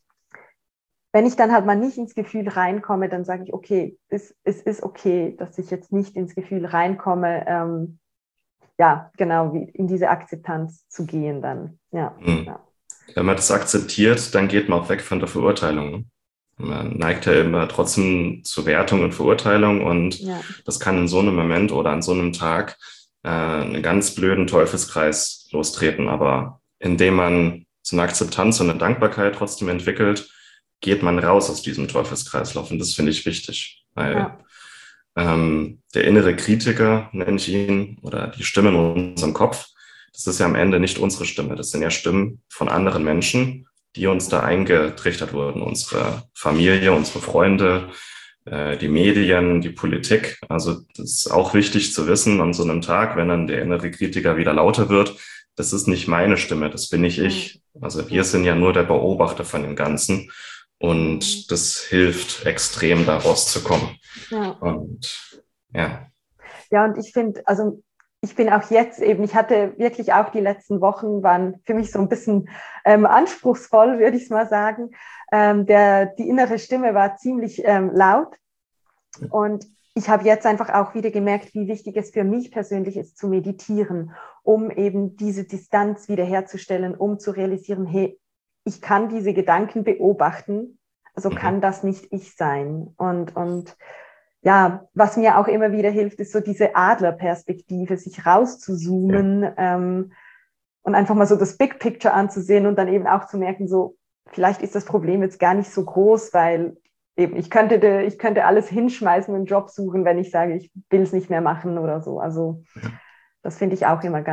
wenn ich dann halt mal nicht ins Gefühl reinkomme, dann sage ich, okay, es, es ist okay, dass ich jetzt nicht ins Gefühl reinkomme, ähm, ja, genau, wie in diese Akzeptanz zu gehen dann. Ja, mhm. ja. Wenn man das akzeptiert, dann geht man auch weg von der Verurteilung. Man neigt ja immer trotzdem zu Wertung und Verurteilung und ja. das kann in so einem Moment oder an so einem Tag äh, einen ganz blöden Teufelskreis lostreten. Aber indem man so eine Akzeptanz und eine Dankbarkeit trotzdem entwickelt, geht man raus aus diesem Teufelskreislauf. Und das finde ich wichtig, weil ja. ähm, der innere Kritiker, nenne ich ihn, oder die Stimme in unserem Kopf, das ist ja am Ende nicht unsere Stimme. Das sind ja Stimmen von anderen Menschen, die uns da eingetrichtert wurden. Unsere Familie, unsere Freunde, äh, die Medien, die Politik. Also das ist auch wichtig zu wissen an so einem Tag, wenn dann der innere Kritiker wieder lauter wird, das ist nicht meine Stimme, das bin nicht ich. Also wir sind ja nur der Beobachter von dem Ganzen. Und das hilft extrem, da rauszukommen. Ja. Und ja. Ja, und ich finde, also ich bin auch jetzt eben, ich hatte wirklich auch die letzten Wochen, waren für mich so ein bisschen ähm, anspruchsvoll, würde ich es mal sagen. Ähm, der, die innere Stimme war ziemlich ähm, laut. Und ich habe jetzt einfach auch wieder gemerkt, wie wichtig es für mich persönlich ist, zu meditieren, um eben diese Distanz wiederherzustellen, um zu realisieren, hey, ich kann diese Gedanken beobachten, also kann das nicht ich sein. Und, und ja, was mir auch immer wieder hilft, ist so diese Adlerperspektive, sich rauszuzoomen ja. ähm, und einfach mal so das Big Picture anzusehen und dann eben auch zu merken, so vielleicht ist das Problem jetzt gar nicht so groß, weil eben ich könnte, ich könnte alles hinschmeißen und einen Job suchen, wenn ich sage, ich will es nicht mehr machen oder so. Also das finde ich auch immer ganz,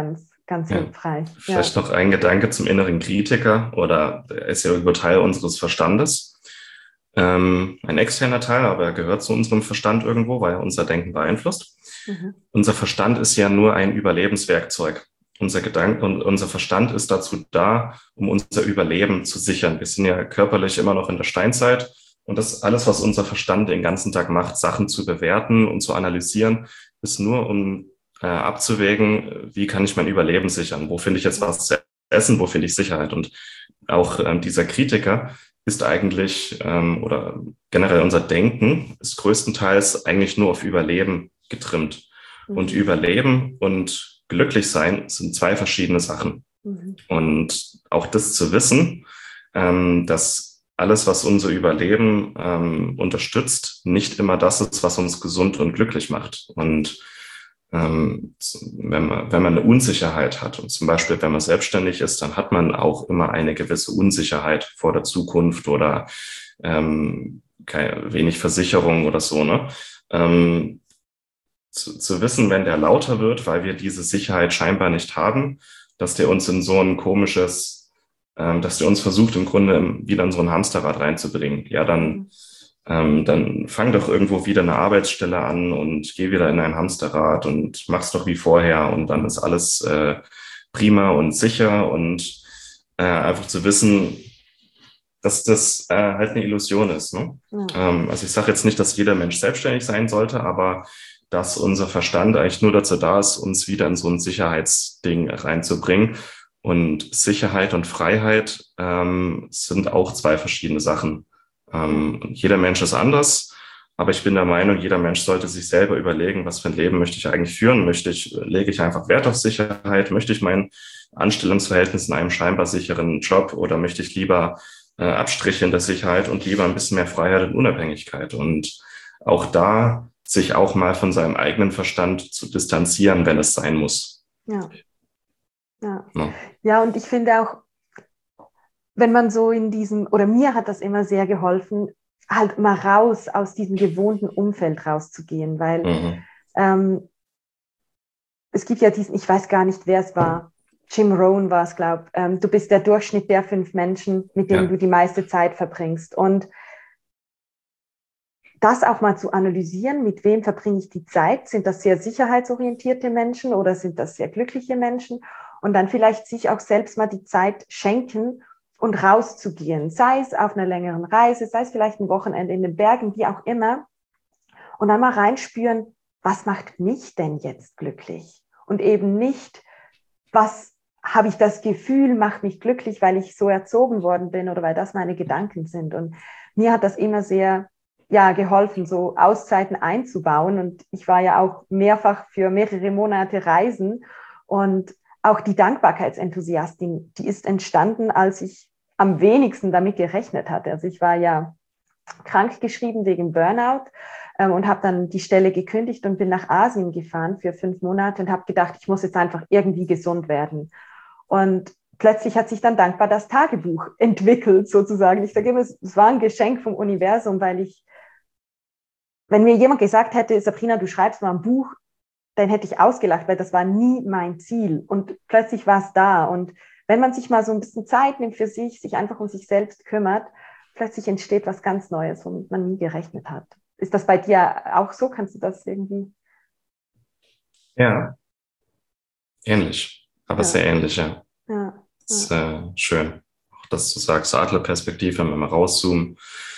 ganz Ja. hilfreich. Vielleicht Ja. noch ein Gedanke zum inneren Kritiker, oder er ist ja irgendwo Teil unseres Verstandes. Ähm, ein externer Teil, aber er gehört zu unserem Verstand irgendwo, weil er unser Denken beeinflusst. Mhm. Unser Verstand ist ja nur ein Überlebenswerkzeug. Unser Gedanke und unser Verstand ist dazu da, um unser Überleben zu sichern. Wir sind ja körperlich immer noch in der Steinzeit, und das alles, was unser Verstand den ganzen Tag macht, Sachen zu bewerten und zu analysieren, ist nur, um äh, abzuwägen, wie kann ich mein Überleben sichern? Wo finde ich jetzt was zu essen? Wo finde ich Sicherheit? Und auch ähm, dieser Kritiker ist eigentlich, ähm, oder generell unser Denken ist größtenteils eigentlich nur auf Überleben getrimmt. Mhm. Und Überleben und glücklich sein sind zwei verschiedene Sachen. Mhm. Und auch das zu wissen, ähm, dass alles, was unser Überleben ähm, unterstützt, nicht immer das ist, was uns gesund und glücklich macht. Und ähm, wenn man, wenn man eine Unsicherheit hat, und zum Beispiel, wenn man selbstständig ist, dann hat man auch immer eine gewisse Unsicherheit vor der Zukunft oder ähm, keine, wenig Versicherung oder so, ne? Ähm, zu, zu wissen, wenn der lauter wird, weil wir diese Sicherheit scheinbar nicht haben, dass der uns in so ein komisches, ähm, dass der uns versucht, im Grunde wieder in so ein Hamsterrad reinzubringen. Ja, dann, ähm, dann fang doch irgendwo wieder eine Arbeitsstelle an und geh wieder in ein Hamsterrad und mach's doch wie vorher, und dann ist alles äh, prima und sicher, und äh, einfach zu wissen, dass das äh, halt eine Illusion ist. Ne? Ja. Ähm, also ich sage jetzt nicht, dass jeder Mensch selbstständig sein sollte, aber dass unser Verstand eigentlich nur dazu da ist, uns wieder in so ein Sicherheitsding reinzubringen. Und Sicherheit und Freiheit ähm, sind auch zwei verschiedene Sachen. Ähm, jeder Mensch ist anders, aber ich bin der Meinung, jeder Mensch sollte sich selber überlegen, was für ein Leben möchte ich eigentlich führen? Möchte ich, lege ich einfach Wert auf Sicherheit? Möchte ich mein Anstellungsverhältnis in einem scheinbar sicheren Job, oder möchte ich lieber äh, Abstriche in der Sicherheit und lieber ein bisschen mehr Freiheit und Unabhängigkeit? Und auch da sich auch mal von seinem eigenen Verstand zu distanzieren, wenn es sein muss. Ja. Ja. Ja. Ja, und ich finde auch, wenn man so in diesem, oder mir hat das immer sehr geholfen, halt mal raus aus diesem gewohnten Umfeld rauszugehen, weil Mhm. ähm, es gibt ja diesen, ich weiß gar nicht, wer es war, Jim Rohn war es, glaube ich, ähm, du bist der Durchschnitt der fünf Menschen, mit denen Ja. du die meiste Zeit verbringst. Und das auch mal zu analysieren, mit wem verbringe ich die Zeit? Sind das sehr sicherheitsorientierte Menschen oder sind das sehr glückliche Menschen? Und dann vielleicht sich auch selbst mal die Zeit schenken und rauszugehen, sei es auf einer längeren Reise, sei es vielleicht ein Wochenende in den Bergen, wie auch immer. Und dann mal reinspüren, was macht mich denn jetzt glücklich? Und eben nicht, was habe ich das Gefühl, macht mich glücklich, weil ich so erzogen worden bin oder weil das meine Gedanken sind. Und mir hat das immer sehr ja, geholfen, so Auszeiten einzubauen. Und ich war ja auch mehrfach für mehrere Monate reisen. Und auch die Dankbarkeitsenthusiastin, die ist entstanden, als ich am wenigsten damit gerechnet hatte. Also ich war ja krankgeschrieben wegen Burnout ähm, und habe dann die Stelle gekündigt und bin nach Asien gefahren für fünf Monate und habe gedacht, ich muss jetzt einfach irgendwie gesund werden. Und plötzlich hat sich dann dankbar das Tagebuch entwickelt, sozusagen. Ich sage immer, es war ein Geschenk vom Universum, weil ich, wenn mir jemand gesagt hätte, Sabrina, du schreibst mal ein Buch, dann hätte ich ausgelacht, weil das war nie mein Ziel. Und plötzlich war es da. Und wenn man sich mal so ein bisschen Zeit nimmt für sich, sich einfach um sich selbst kümmert, plötzlich entsteht was ganz Neues, womit man nie gerechnet hat. Ist das bei dir auch so? Kannst du das irgendwie? Ja, ähnlich, aber Ja. sehr ähnlich, ja. Ja. Das ist äh, schön. Auch dass du sagst, Adlerperspektive, wenn wir mal rauszoomen.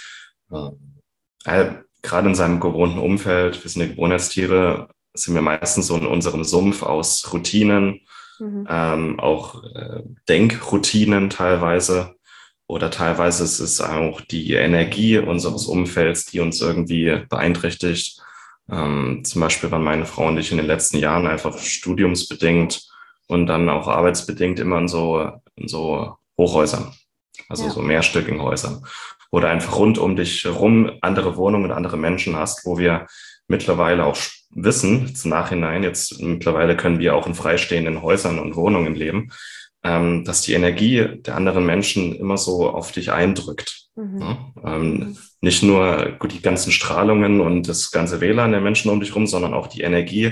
Äh, gerade in seinem gewohnten Umfeld, wir sind ja Gewohnheitstiere, sind wir meistens so in unserem Sumpf aus Routinen, Mhm. ähm, auch äh, Denkroutinen teilweise. Oder teilweise ist es auch die Energie unseres Umfelds, die uns irgendwie beeinträchtigt. Ähm, zum Beispiel waren meine Frau und ich in den letzten Jahren einfach studiumsbedingt und dann auch arbeitsbedingt immer in so, in so Hochhäusern, also Ja. so mehrstöckigen Häusern, wo du einfach rund um dich herum andere Wohnungen und andere Menschen hast, wo wir mittlerweile auch wissen, zum Nachhinein, jetzt mittlerweile können wir auch in freistehenden Häusern und Wohnungen leben, ähm, dass die Energie der anderen Menschen immer so auf dich eindrückt. Mhm. Ja? Ähm, Mhm. Nicht nur gut, die ganzen Strahlungen und das ganze W L A N der Menschen um dich rum, sondern auch die Energie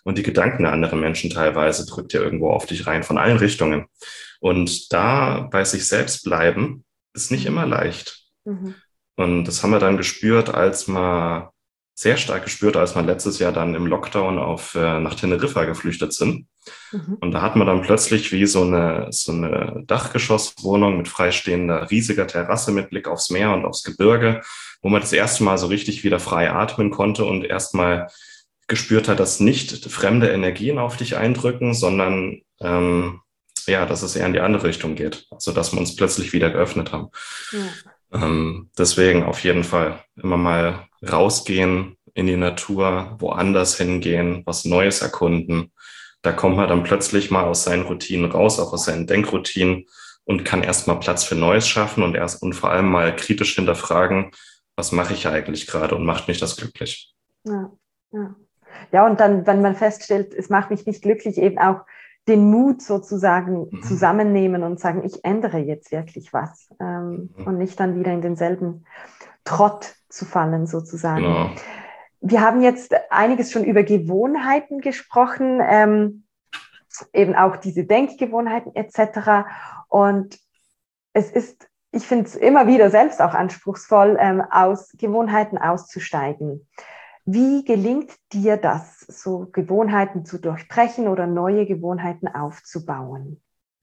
Und die Gedanken der anderen Menschen teilweise drückt ja irgendwo auf dich rein, von allen Richtungen. Und da bei sich selbst bleiben, ist nicht immer leicht. Mhm. Und das haben wir dann gespürt, als man sehr stark gespürt, als wir letztes Jahr dann im Lockdown auf, äh, nach Teneriffa geflüchtet sind. Mhm. Und da hat man dann plötzlich wie so eine, so eine Dachgeschosswohnung mit freistehender riesiger Terrasse mit Blick aufs Meer und aufs Gebirge, wo man das erste Mal so richtig wieder frei atmen konnte und erstmal gespürt hat, dass nicht fremde Energien auf dich eindrücken, sondern ähm, ja, dass es eher in die andere Richtung geht. Also dass wir uns plötzlich wieder geöffnet haben. Ja. Ähm, deswegen auf jeden Fall immer mal rausgehen in die Natur, woanders hingehen, was Neues erkunden. Da kommt man dann plötzlich mal aus seinen Routinen raus, auch aus seinen Denkroutinen und kann erstmal Platz für Neues schaffen und erst und vor allem mal kritisch hinterfragen, was mache ich eigentlich gerade und macht mich das glücklich? Ja, ja. Ja, und dann, wenn man feststellt, es macht mich nicht glücklich, eben auch den Mut sozusagen Mhm. zusammennehmen und sagen, ich ändere jetzt wirklich was ähm, Mhm. und nicht dann wieder in denselben Trott zu fallen sozusagen. Genau. Wir haben jetzt einiges schon über Gewohnheiten gesprochen, ähm, eben auch diese Denkgewohnheiten et cetera. Und es ist, ich finde es immer wieder selbst auch anspruchsvoll, ähm, aus Gewohnheiten auszusteigen. Wie gelingt dir das, so Gewohnheiten zu durchbrechen oder neue Gewohnheiten aufzubauen?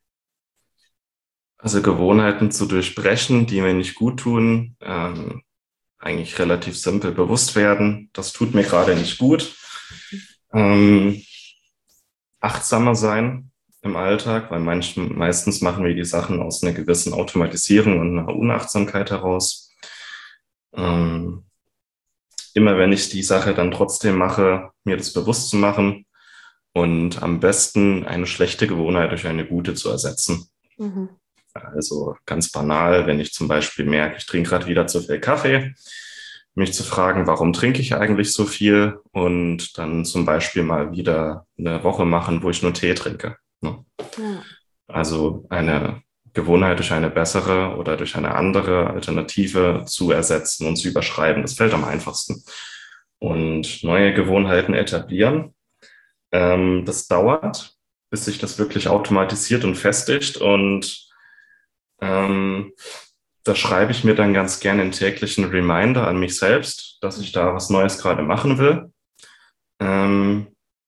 Also Gewohnheiten zu durchbrechen, die mir nicht gut tun, ähm, eigentlich relativ simpel bewusst werden. Das tut mir gerade nicht gut. Ähm, achtsamer sein im Alltag, weil manchen, meistens machen wir die Sachen aus einer gewissen Automatisierung und einer Unachtsamkeit heraus. Ähm, immer wenn ich die Sache dann trotzdem mache, mir das bewusst zu machen und am besten eine schlechte Gewohnheit durch eine gute zu ersetzen. Mhm. Also ganz banal, wenn ich zum Beispiel merke, ich trinke gerade wieder zu viel Kaffee, mich zu fragen, warum trinke ich eigentlich so viel und dann zum Beispiel mal wieder eine Woche machen, wo ich nur Tee trinke. Ne? Ja. Also eine Gewohnheit durch eine bessere oder durch eine andere Alternative zu ersetzen und zu überschreiben. Das fällt am einfachsten. Und neue Gewohnheiten etablieren, ähm, das dauert, bis sich das wirklich automatisiert und festigt. Und ähm, da schreibe ich mir dann ganz gerne einen täglichen Reminder an mich selbst, dass ich da was Neues gerade machen will. Ähm,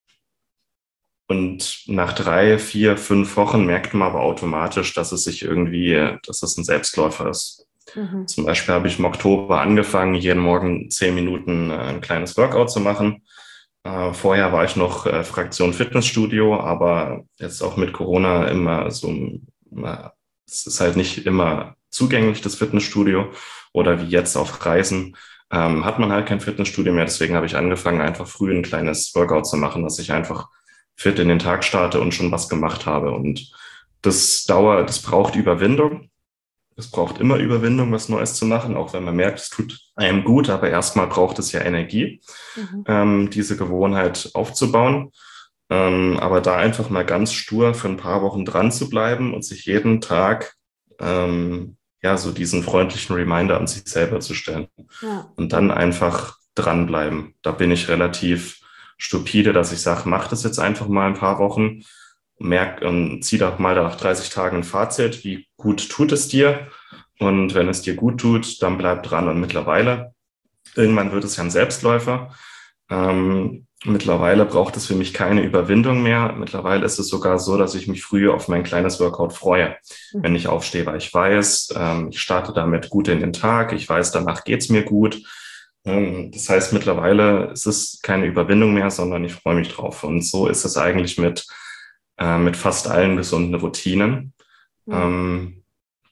Und nach drei, vier, fünf Wochen merkt man aber automatisch, dass es sich irgendwie, dass es ein Selbstläufer ist. Mhm. Zum Beispiel habe ich im Oktober angefangen, jeden Morgen zehn Minuten ein kleines Workout zu machen. Äh, vorher war ich noch äh, Fraktion Fitnessstudio, aber jetzt auch mit Corona immer so, äh, es ist halt nicht immer zugänglich, das Fitnessstudio. Oder wie jetzt auf Reisen, ähm, hat man halt kein Fitnessstudio mehr. Deswegen habe ich angefangen, einfach früh ein kleines Workout zu machen, dass ich einfach fit in den Tag starte und schon was gemacht habe. Und das dauert, das braucht Überwindung. Es braucht immer Überwindung, was Neues zu machen, auch wenn man merkt, es tut einem gut, aber erstmal braucht es ja Energie, Mhm. ähm, diese Gewohnheit aufzubauen. Ähm, aber da einfach mal ganz stur für ein paar Wochen dran zu bleiben und sich jeden Tag ähm, ja so diesen freundlichen Reminder an sich selber zu stellen. Ja. Und dann einfach dranbleiben. Da bin ich relativ stupide, dass ich sage, mach das jetzt einfach mal ein paar Wochen, merk und zieh doch mal nach dreißig Tagen ein Fazit, wie gut tut es dir? Und wenn es dir gut tut, dann bleib dran. Und mittlerweile, irgendwann wird es ja ein Selbstläufer. Ähm, mittlerweile braucht es für mich keine Überwindung mehr. Mittlerweile ist es sogar so, dass ich mich früh auf mein kleines Workout freue, Mhm. wenn ich aufstehe, weil ich weiß, ähm, ich starte damit gut in den Tag. Ich weiß, danach geht's mir gut. Das heißt, mittlerweile ist es keine Überwindung mehr, sondern ich freue mich drauf. Und so ist es eigentlich mit, äh, mit fast allen gesunden Routinen. Ja. Ähm,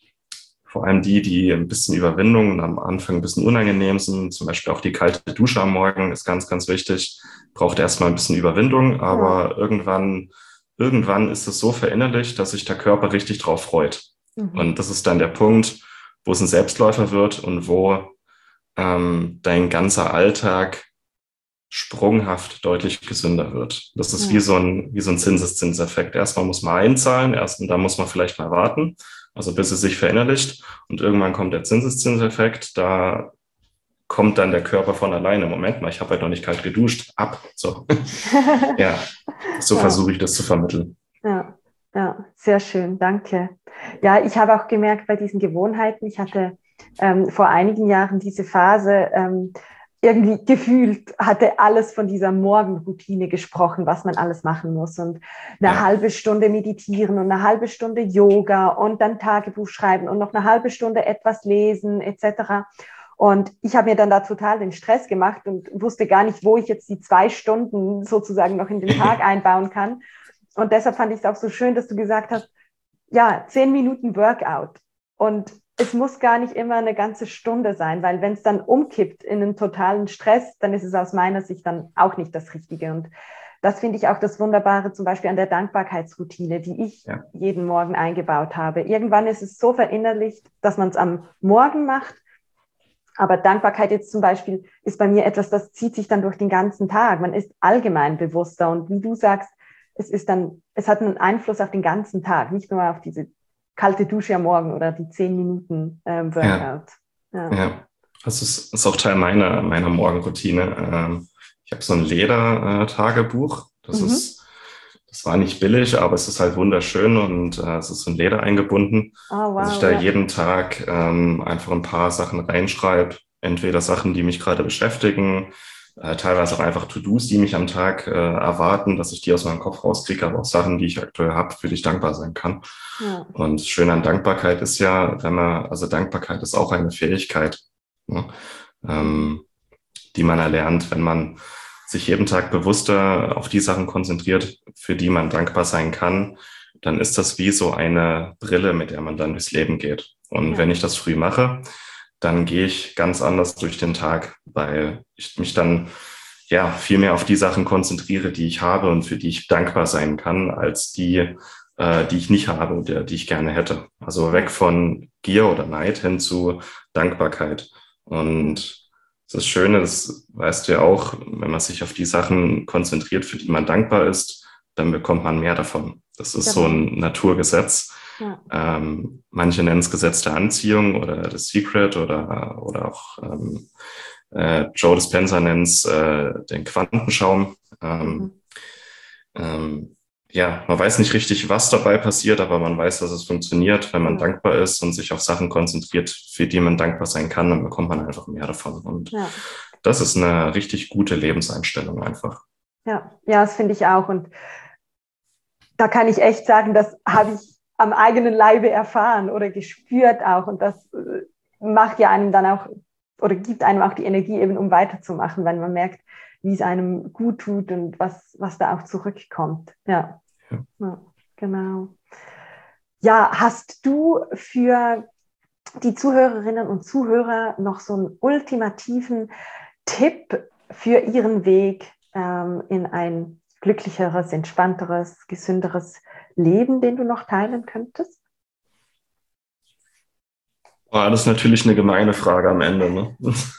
vor allem die, die ein bisschen Überwindung und am Anfang ein bisschen unangenehm sind. Zum Beispiel auch die kalte Dusche am Morgen ist ganz, ganz wichtig. Braucht erstmal ein bisschen Überwindung, aber Ja. irgendwann, irgendwann ist es so verinnerlicht, dass sich der Körper richtig drauf freut. Mhm. Und das ist dann der Punkt, wo es ein Selbstläufer wird und wo ähm, dein ganzer Alltag sprunghaft deutlich gesünder wird. Das ist Ja. wie so ein, wie so ein Zinseszinseffekt. Erstmal muss man einzahlen, erst und dann muss man vielleicht mal warten, also bis es sich verinnerlicht. Und irgendwann kommt der Zinseszinseffekt, da kommt dann der Körper von alleine. Moment mal, ich habe halt noch nicht kalt geduscht. Ab. So. Ja, so Ja. versuche ich das zu vermitteln. Ja, ja, sehr schön, danke. Ja, ich habe auch gemerkt bei diesen Gewohnheiten, ich hatte ähm, vor einigen Jahren diese Phase, ähm, irgendwie gefühlt hatte alles von dieser Morgenroutine gesprochen, was man alles machen muss. Und eine Ja. halbe Stunde meditieren und eine halbe Stunde Yoga und dann Tagebuch schreiben und noch eine halbe Stunde etwas lesen et cetera. Und ich habe mir dann da total den Stress gemacht und wusste gar nicht, wo ich jetzt die zwei Stunden sozusagen noch in den Tag einbauen kann. Und deshalb fand ich es auch so schön, dass du gesagt hast, ja, zehn Minuten Workout. Und es muss gar nicht immer eine ganze Stunde sein, weil wenn es dann umkippt in einen totalen Stress, dann ist es aus meiner Sicht dann auch nicht das Richtige. Und das finde ich auch das Wunderbare zum Beispiel an der Dankbarkeitsroutine, die ich ja. jeden Morgen eingebaut habe. Irgendwann ist es so verinnerlicht, dass man es am Morgen macht. Aber Dankbarkeit jetzt zum Beispiel ist bei mir etwas, das zieht sich dann durch den ganzen Tag. Man ist allgemein bewusster. Und wie du sagst, es ist dann, es hat einen Einfluss auf den ganzen Tag, nicht nur auf diese kalte Dusche am Morgen oder die zehn Minuten ähm, Workout. Ja. Ja. ja, das ist, ist auch Teil meiner, meiner Morgenroutine. Ähm, ich habe so ein Leder-Tagebuch. Das mhm. ist, das war nicht billig, aber es ist halt wunderschön und äh, es ist in Leder eingebunden. Oh, wow, dass ich da ja. jeden Tag ähm, einfach ein paar Sachen reinschreibe. Entweder Sachen, die mich gerade beschäftigen, Äh, teilweise auch einfach To-Dos, die mich am Tag äh, erwarten, dass ich die aus meinem Kopf rauskriege, aber auch Sachen, die ich aktuell habe, für die ich dankbar sein kann. Ja. Und das Schöne an Dankbarkeit ist ja, wenn man, also Dankbarkeit ist auch eine Fähigkeit, ne, ähm, die man erlernt, wenn man sich jeden Tag bewusster auf die Sachen konzentriert, für die man dankbar sein kann, dann ist das wie so eine Brille, mit der man dann durchs Leben geht. Und ja. wenn ich das früh mache, dann gehe ich ganz anders durch den Tag, weil ich mich dann ja viel mehr auf die Sachen konzentriere, die ich habe und für die ich dankbar sein kann, als die, äh, die ich nicht habe oder die ich gerne hätte. Also weg von Gier oder Neid hin zu Dankbarkeit. Und das Schöne, das weißt du ja auch, wenn man sich auf die Sachen konzentriert, für die man dankbar ist, dann bekommt man mehr davon. Das ist genau. so ein Naturgesetz. Ja. Ähm, manche nennen es Gesetz der Anziehung oder das Secret oder, oder auch ähm, äh, Joe Dispenza nennt es äh, den Quantenschaum. Ähm, mhm. ähm, ja, man weiß nicht richtig, was dabei passiert, aber man weiß, dass es funktioniert, wenn man ja. dankbar ist und sich auf Sachen konzentriert, für die man dankbar sein kann, dann bekommt man einfach mehr davon. Und ja. das ist eine richtig gute Lebenseinstellung einfach. Ja, ja, das finde ich auch. Und da kann ich echt sagen, das habe ich am eigenen Leibe erfahren oder gespürt auch. Und das macht ja einem dann auch oder gibt einem auch die Energie, eben um weiterzumachen, wenn man merkt, wie es einem gut tut und was, was da auch zurückkommt. Ja. Ja. Ja, genau. Ja, hast du für die Zuhörerinnen und Zuhörer noch so einen ultimativen Tipp für ihren Weg ähm, in ein glücklicheres, entspannteres, gesünderes Leben, den du noch teilen könntest? Oh, das ist natürlich eine gemeine Frage am Ende. Ne?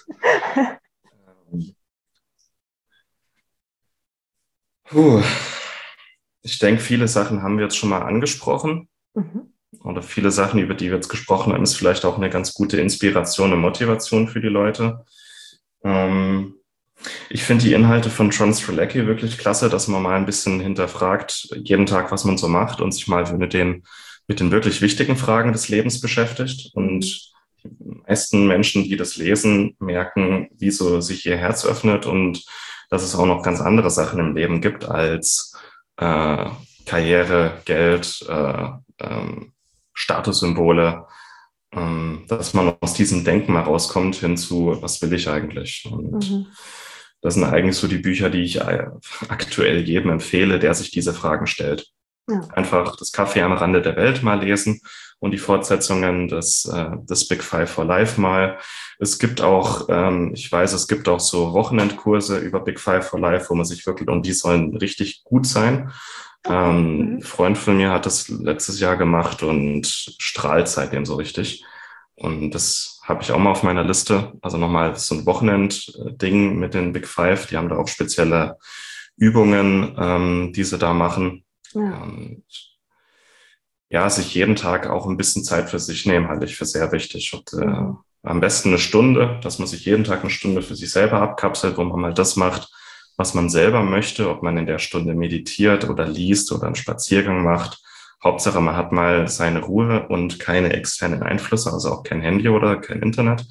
Puh. Ich denke, viele Sachen haben wir jetzt schon mal angesprochen. Mhm. Oder viele Sachen, über die wir jetzt gesprochen haben, ist vielleicht auch eine ganz gute Inspiration und Motivation für die Leute. Ähm, Ich finde die Inhalte von John Strzelecki wirklich klasse, dass man mal ein bisschen hinterfragt, jeden Tag, was man so macht und sich mal mit den, mit den wirklich wichtigen Fragen des Lebens beschäftigt. Und die meisten Menschen, die das lesen, merken, wie so sich ihr Herz öffnet und dass es auch noch ganz andere Sachen im Leben gibt als äh, Karriere, Geld, äh, ähm, Statussymbole. Ähm, dass man aus diesem Denken mal rauskommt hin zu, was will ich eigentlich? Und mhm. das sind eigentlich so die Bücher, die ich aktuell jedem empfehle, der sich diese Fragen stellt. Ja. Einfach das Café am Rande der Welt mal lesen und die Fortsetzungen des, äh, des Big Five for Life mal. Es gibt auch, ähm, ich weiß, es gibt auch so Wochenendkurse über Big Five for Life, wo man sich wirklich, und die sollen richtig gut sein. Okay. Ähm, mhm. Ein Freund von mir hat das letztes Jahr gemacht und strahlt seitdem so richtig. Und das habe ich auch mal auf meiner Liste. Also nochmal so ein Wochenend-Ding mit den Big Five. Die haben da auch spezielle Übungen, ähm, die sie da machen. Ja. Und ja, sich jeden Tag auch ein bisschen Zeit für sich nehmen, halte ich für sehr wichtig. Und äh, Am besten eine Stunde, dass man sich jeden Tag eine Stunde für sich selber abkapselt, wo man mal das macht, was man selber möchte, ob man in der Stunde meditiert oder liest oder einen Spaziergang macht. Hauptsache, man hat mal seine Ruhe und keine externen Einflüsse, also auch kein Handy oder kein Internet.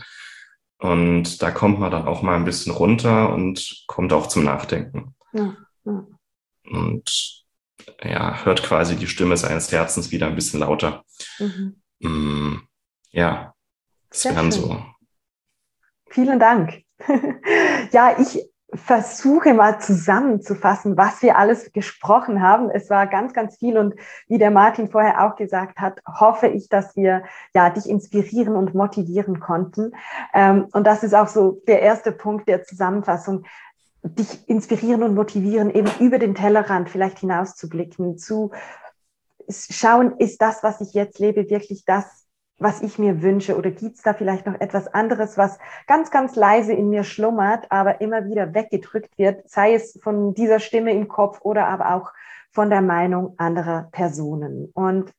Und da kommt man dann auch mal ein bisschen runter und kommt auch zum Nachdenken. Ja, ja. Und ja, hört quasi die Stimme seines Herzens wieder ein bisschen lauter. Mhm. Mm, ja, das Sehr wären schön. so. Vielen Dank. Ja, ich versuche mal zusammenzufassen, was wir alles gesprochen haben. Es war ganz, ganz viel und wie der Martin vorher auch gesagt hat, hoffe ich, dass wir ja dich inspirieren und motivieren konnten. Ähm, und das ist auch so der erste Punkt der Zusammenfassung, dich inspirieren und motivieren, eben über den Tellerrand vielleicht hinauszublicken, zu schauen, ist das, was ich jetzt lebe, wirklich das, was ich mir wünsche, oder gibt es da vielleicht noch etwas anderes, was ganz, ganz leise in mir schlummert, aber immer wieder weggedrückt wird, sei es von dieser Stimme im Kopf oder aber auch von der Meinung anderer Personen. Und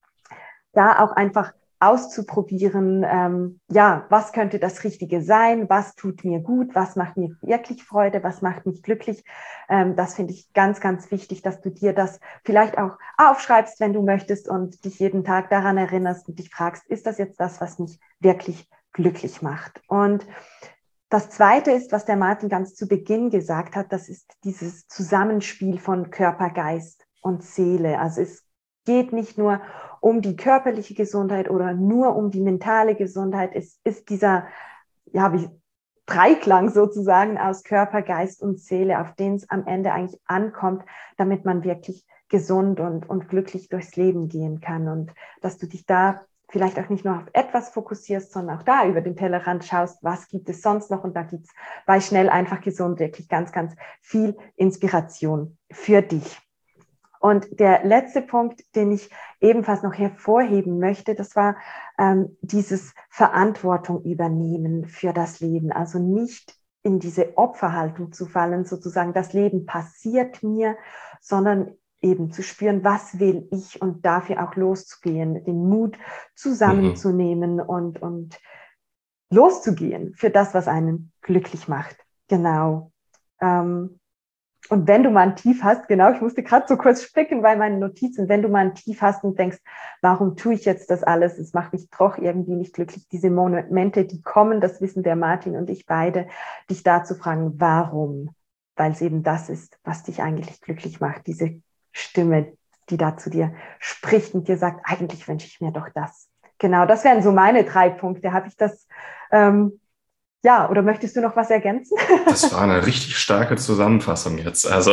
da auch einfach auszuprobieren, ähm, ja, was könnte das Richtige sein, was tut mir gut, was macht mir wirklich Freude, was macht mich glücklich. Ähm, das finde ich ganz, ganz wichtig, dass du dir das vielleicht auch aufschreibst, wenn du möchtest, und dich jeden Tag daran erinnerst und dich fragst, ist das jetzt das, was mich wirklich glücklich macht? Und das Zweite ist, was der Martin ganz zu Beginn gesagt hat, das ist dieses Zusammenspiel von Körper, Geist und Seele. Also es geht nicht nur um die körperliche Gesundheit oder nur um die mentale Gesundheit. Es ist dieser, ja, wie Dreiklang sozusagen aus Körper, Geist und Seele, auf den es am Ende eigentlich ankommt, damit man wirklich gesund und, und glücklich durchs Leben gehen kann. Und dass du dich da vielleicht auch nicht nur auf etwas fokussierst, sondern auch da über den Tellerrand schaust, was gibt es sonst noch. Und da gibt es bei Schnell, einfach, gesund wirklich ganz, ganz viel Inspiration für dich. Und der letzte Punkt, den ich ebenfalls noch hervorheben möchte, das war ähm, dieses Verantwortung übernehmen für das Leben. Also nicht in diese Opferhaltung zu fallen, sozusagen das Leben passiert mir, sondern eben zu spüren, was will ich, und dafür auch loszugehen, den Mut zusammenzunehmen mhm. und, und loszugehen für das, was einen glücklich macht. Genau. Ähm, Und wenn du mal ein Tief hast, genau, ich musste gerade so kurz spicken bei meinen Notizen, wenn du mal ein Tief hast und denkst, warum tue ich jetzt das alles? Es macht mich doch irgendwie nicht glücklich. Diese Momente, die kommen, das wissen der Martin und ich beide, dich da zu fragen, warum? Weil es eben das ist, was dich eigentlich glücklich macht. Diese Stimme, die da zu dir spricht und dir sagt, eigentlich wünsche ich mir doch das. Genau, das wären so meine drei Punkte. Habe ich das... Ähm, Ja, oder möchtest du noch was ergänzen? Das war eine richtig starke Zusammenfassung jetzt. Also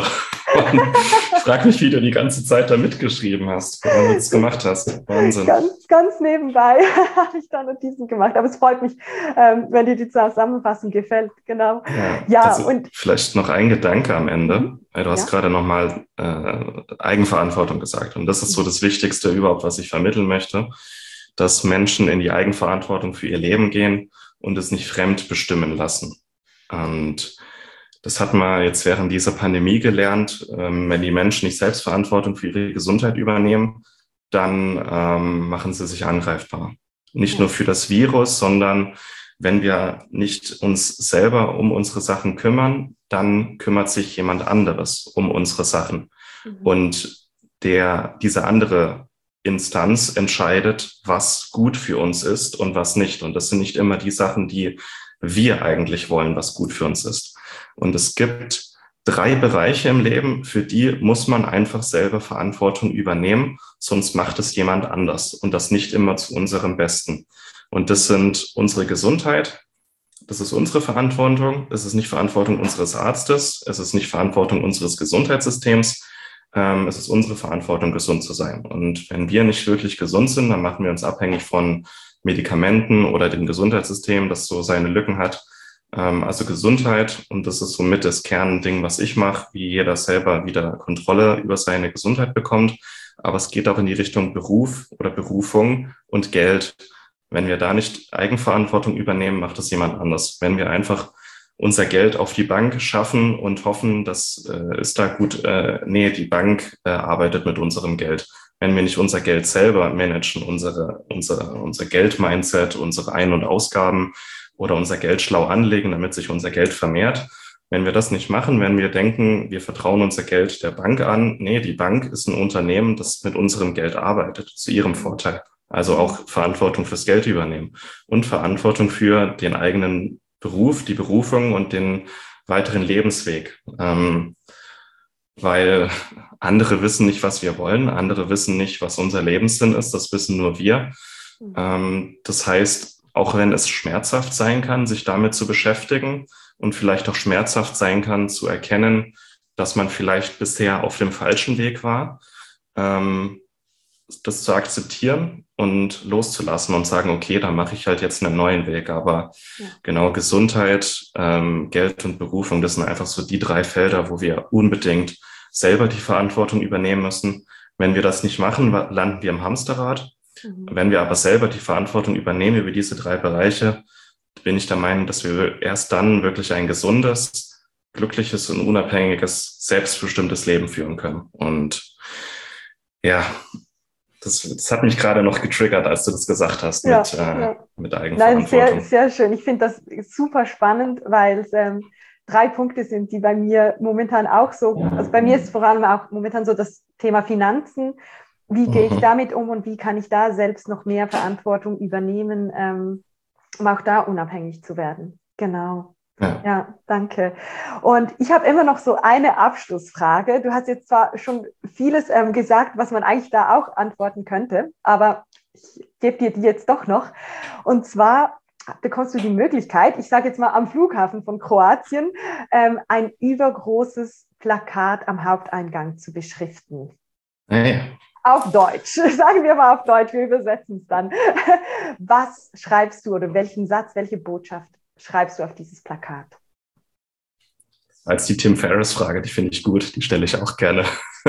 ich frage mich, wie du die ganze Zeit da mitgeschrieben hast, wenn du das gemacht hast. Wahnsinn. Ganz, ganz nebenbei habe ich da Notizen gemacht. Aber es freut mich, ähm, wenn dir die Zusammenfassung gefällt. Genau. Ja, ja also und vielleicht noch ein Gedanke am Ende, mhm. weil du hast ja. gerade nochmal äh, Eigenverantwortung gesagt. Und das ist so das Wichtigste überhaupt, was ich vermitteln möchte, dass Menschen in die Eigenverantwortung für ihr Leben gehen und es nicht fremd bestimmen lassen. Und das hat man jetzt während dieser Pandemie gelernt. Ähm, wenn die Menschen nicht Selbstverantwortung für ihre Gesundheit übernehmen, dann ähm, machen sie sich angreifbar. Nicht ja. nur für das Virus, sondern wenn wir nicht uns selber um unsere Sachen kümmern, dann kümmert sich jemand anderes um unsere Sachen. Mhm. Und der, diese andere Instanz entscheidet, was gut für uns ist und was nicht. Und das sind nicht immer die Sachen, die wir eigentlich wollen, was gut für uns ist. Und es gibt drei Bereiche im Leben, für die muss man einfach selber Verantwortung übernehmen, sonst macht es jemand anders und das nicht immer zu unserem Besten. Und das sind unsere Gesundheit, das ist unsere Verantwortung, es ist nicht Verantwortung unseres Arztes, es ist nicht Verantwortung unseres Gesundheitssystems, es ist unsere Verantwortung, gesund zu sein. Und wenn wir nicht wirklich gesund sind, dann machen wir uns abhängig von Medikamenten oder dem Gesundheitssystem, das so seine Lücken hat. Also Gesundheit, und das ist somit das Kernding, was ich mache, wie jeder selber wieder Kontrolle über seine Gesundheit bekommt. Aber es geht auch in die Richtung Beruf oder Berufung und Geld. Wenn wir da nicht Eigenverantwortung übernehmen, macht es jemand anders. Wenn wir einfach unser Geld auf die Bank schaffen und hoffen, dass äh, ist da gut, äh, nee, die Bank äh, arbeitet mit unserem Geld. wenn wir nicht unser Geld selber managen, unsere, unsere, unser Geld-Mindset, unsere Ein- und Ausgaben oder unser Geld schlau anlegen, damit sich unser Geld vermehrt. Wenn wir das nicht machen, wenn wir denken, wir vertrauen unser Geld der Bank an, nee, die Bank ist ein Unternehmen, das mit unserem Geld arbeitet, zu ihrem Vorteil. Also auch Verantwortung fürs Geld übernehmen und Verantwortung für den eigenen Beruf, die Berufung und den weiteren Lebensweg. Ähm, weil andere wissen nicht, was wir wollen, andere wissen nicht, was unser Lebenssinn ist, das wissen nur wir. Ähm, das heißt, auch wenn es schmerzhaft sein kann, sich damit zu beschäftigen und vielleicht auch schmerzhaft sein kann, zu erkennen, dass man vielleicht bisher auf dem falschen Weg war, ähm, das zu akzeptieren und loszulassen und sagen, okay, dann mache ich halt jetzt einen neuen Weg. Aber ja. genau, Gesundheit, ähm, Geld und Berufung, das sind einfach so die drei Felder, wo wir unbedingt selber die Verantwortung übernehmen müssen. Wenn wir das nicht machen, landen wir im Hamsterrad. Mhm. Wenn wir aber selber die Verantwortung übernehmen über diese drei Bereiche, bin ich der Meinung, dass wir erst dann wirklich ein gesundes, glückliches und unabhängiges, selbstbestimmtes Leben führen können. Und ja, Das, das hat mich gerade noch getriggert, als du das gesagt hast, ja, mit, äh, ja. mit Eigenverantwortung. Nein, sehr, sehr schön. Ich finde das super spannend, weil es ähm, drei Punkte sind, die bei mir momentan auch so, also bei mir ist vor allem auch momentan so das Thema Finanzen. Wie gehe ich mhm. damit um und wie kann ich da selbst noch mehr Verantwortung übernehmen, ähm, um auch da unabhängig zu werden? Genau. Ja. ja, danke. Und ich habe immer noch so eine Abschlussfrage. Du hast jetzt zwar schon vieles ähm, gesagt, was man eigentlich da auch antworten könnte, aber ich gebe dir die jetzt doch noch. Und zwar bekommst du die Möglichkeit, ich sage jetzt mal am Flughafen von Kroatien, ähm, ein übergroßes Plakat am Haupteingang zu beschriften. Hey. Auf Deutsch, sagen wir mal auf Deutsch, wir übersetzen es dann. Was schreibst du oder welchen Satz, welche Botschaft schreibst du auf dieses Plakat? Als die Tim Ferriss-Frage, die finde ich gut, die stelle ich auch gerne.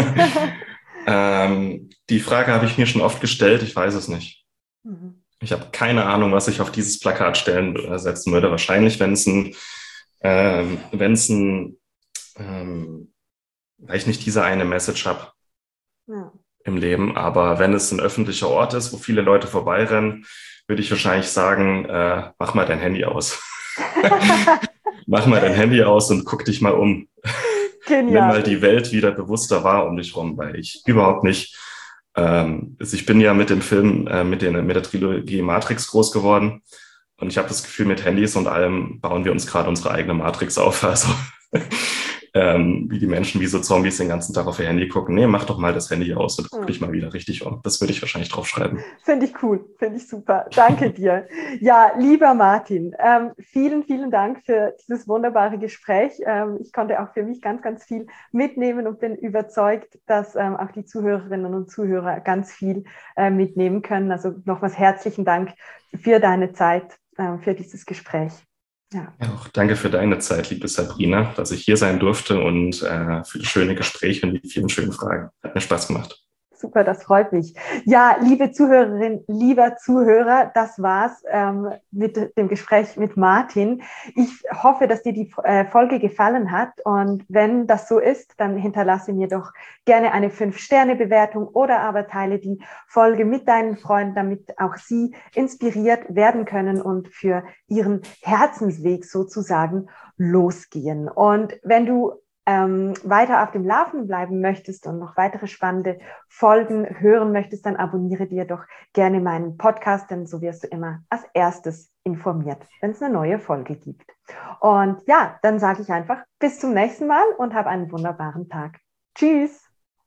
ähm, die Frage habe ich mir schon oft gestellt, ich weiß es nicht. Mhm. Ich habe keine Ahnung, was ich auf dieses Plakat stellen äh, setzen würde. Wahrscheinlich, wenn es ein, ähm, wenn es ein, ähm, weil ich nicht diese eine Message habe ja. im Leben, aber wenn es ein öffentlicher Ort ist, wo viele Leute vorbeirennen, würde ich wahrscheinlich sagen, äh, mach mal dein Handy aus. Mach mal dein Handy aus und guck dich mal um. Genial. Nimm mal die Welt wieder bewusster wahr um dich rum, weil ich überhaupt nicht, ähm, also ich bin ja mit dem Film, äh, mit, den, mit der Trilogie Matrix groß geworden und ich habe das Gefühl, mit Handys und allem bauen wir uns gerade unsere eigene Matrix auf, also ähm, wie die Menschen wie so Zombies den ganzen Tag auf ihr Handy gucken. Nee, mach doch mal das Handy aus und guck hm. dich mal wieder richtig um. Das würde ich wahrscheinlich drauf schreiben. Finde ich cool, finde ich super. Danke dir. Ja, lieber Martin, ähm, vielen, vielen Dank für dieses wunderbare Gespräch. Ähm, ich konnte auch für mich ganz, ganz viel mitnehmen und bin überzeugt, dass ähm, auch die Zuhörerinnen und Zuhörer ganz viel äh, mitnehmen können. Also nochmals herzlichen Dank für deine Zeit, äh, für dieses Gespräch. Ja. Ja, auch danke für deine Zeit, liebe Sabrina, dass ich hier sein durfte und äh, für die schöne Gespräche und die vielen schönen Fragen. Hat mir Spaß gemacht. Super, das freut mich. Ja, liebe Zuhörerin, lieber Zuhörer, das war's ähm, mit dem Gespräch mit Martin. Ich hoffe, dass dir die äh, Folge gefallen hat und wenn das so ist, dann hinterlasse mir doch gerne eine fünf Sterne Bewertung oder aber teile die Folge mit deinen Freunden, damit auch sie inspiriert werden können und für ihren Herzensweg sozusagen losgehen. Und wenn du Ähm, weiter auf dem Laufenden bleiben möchtest und noch weitere spannende Folgen hören möchtest, dann abonniere dir doch gerne meinen Podcast, denn so wirst du immer als erstes informiert, wenn es eine neue Folge gibt. Und ja, dann sage ich einfach bis zum nächsten Mal und hab einen wunderbaren Tag. Tschüss!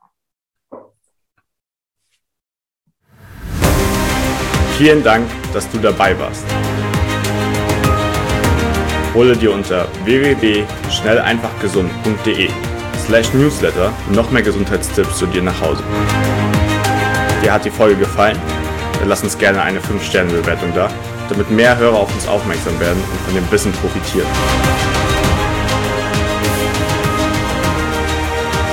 Vielen Dank, dass du dabei warst. Hole dir unter w w w punkt schnell einfach gesund punkt de slash newsletter noch mehr Gesundheitstipps zu dir nach Hause. Dir hat die Folge gefallen? Dann lass uns gerne eine fünf Sterne Bewertung da, damit mehr Hörer auf uns aufmerksam werden und von dem Wissen profitieren.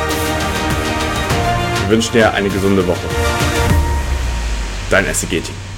Wir wünschen dir eine gesunde Woche. Dein S C G-Team.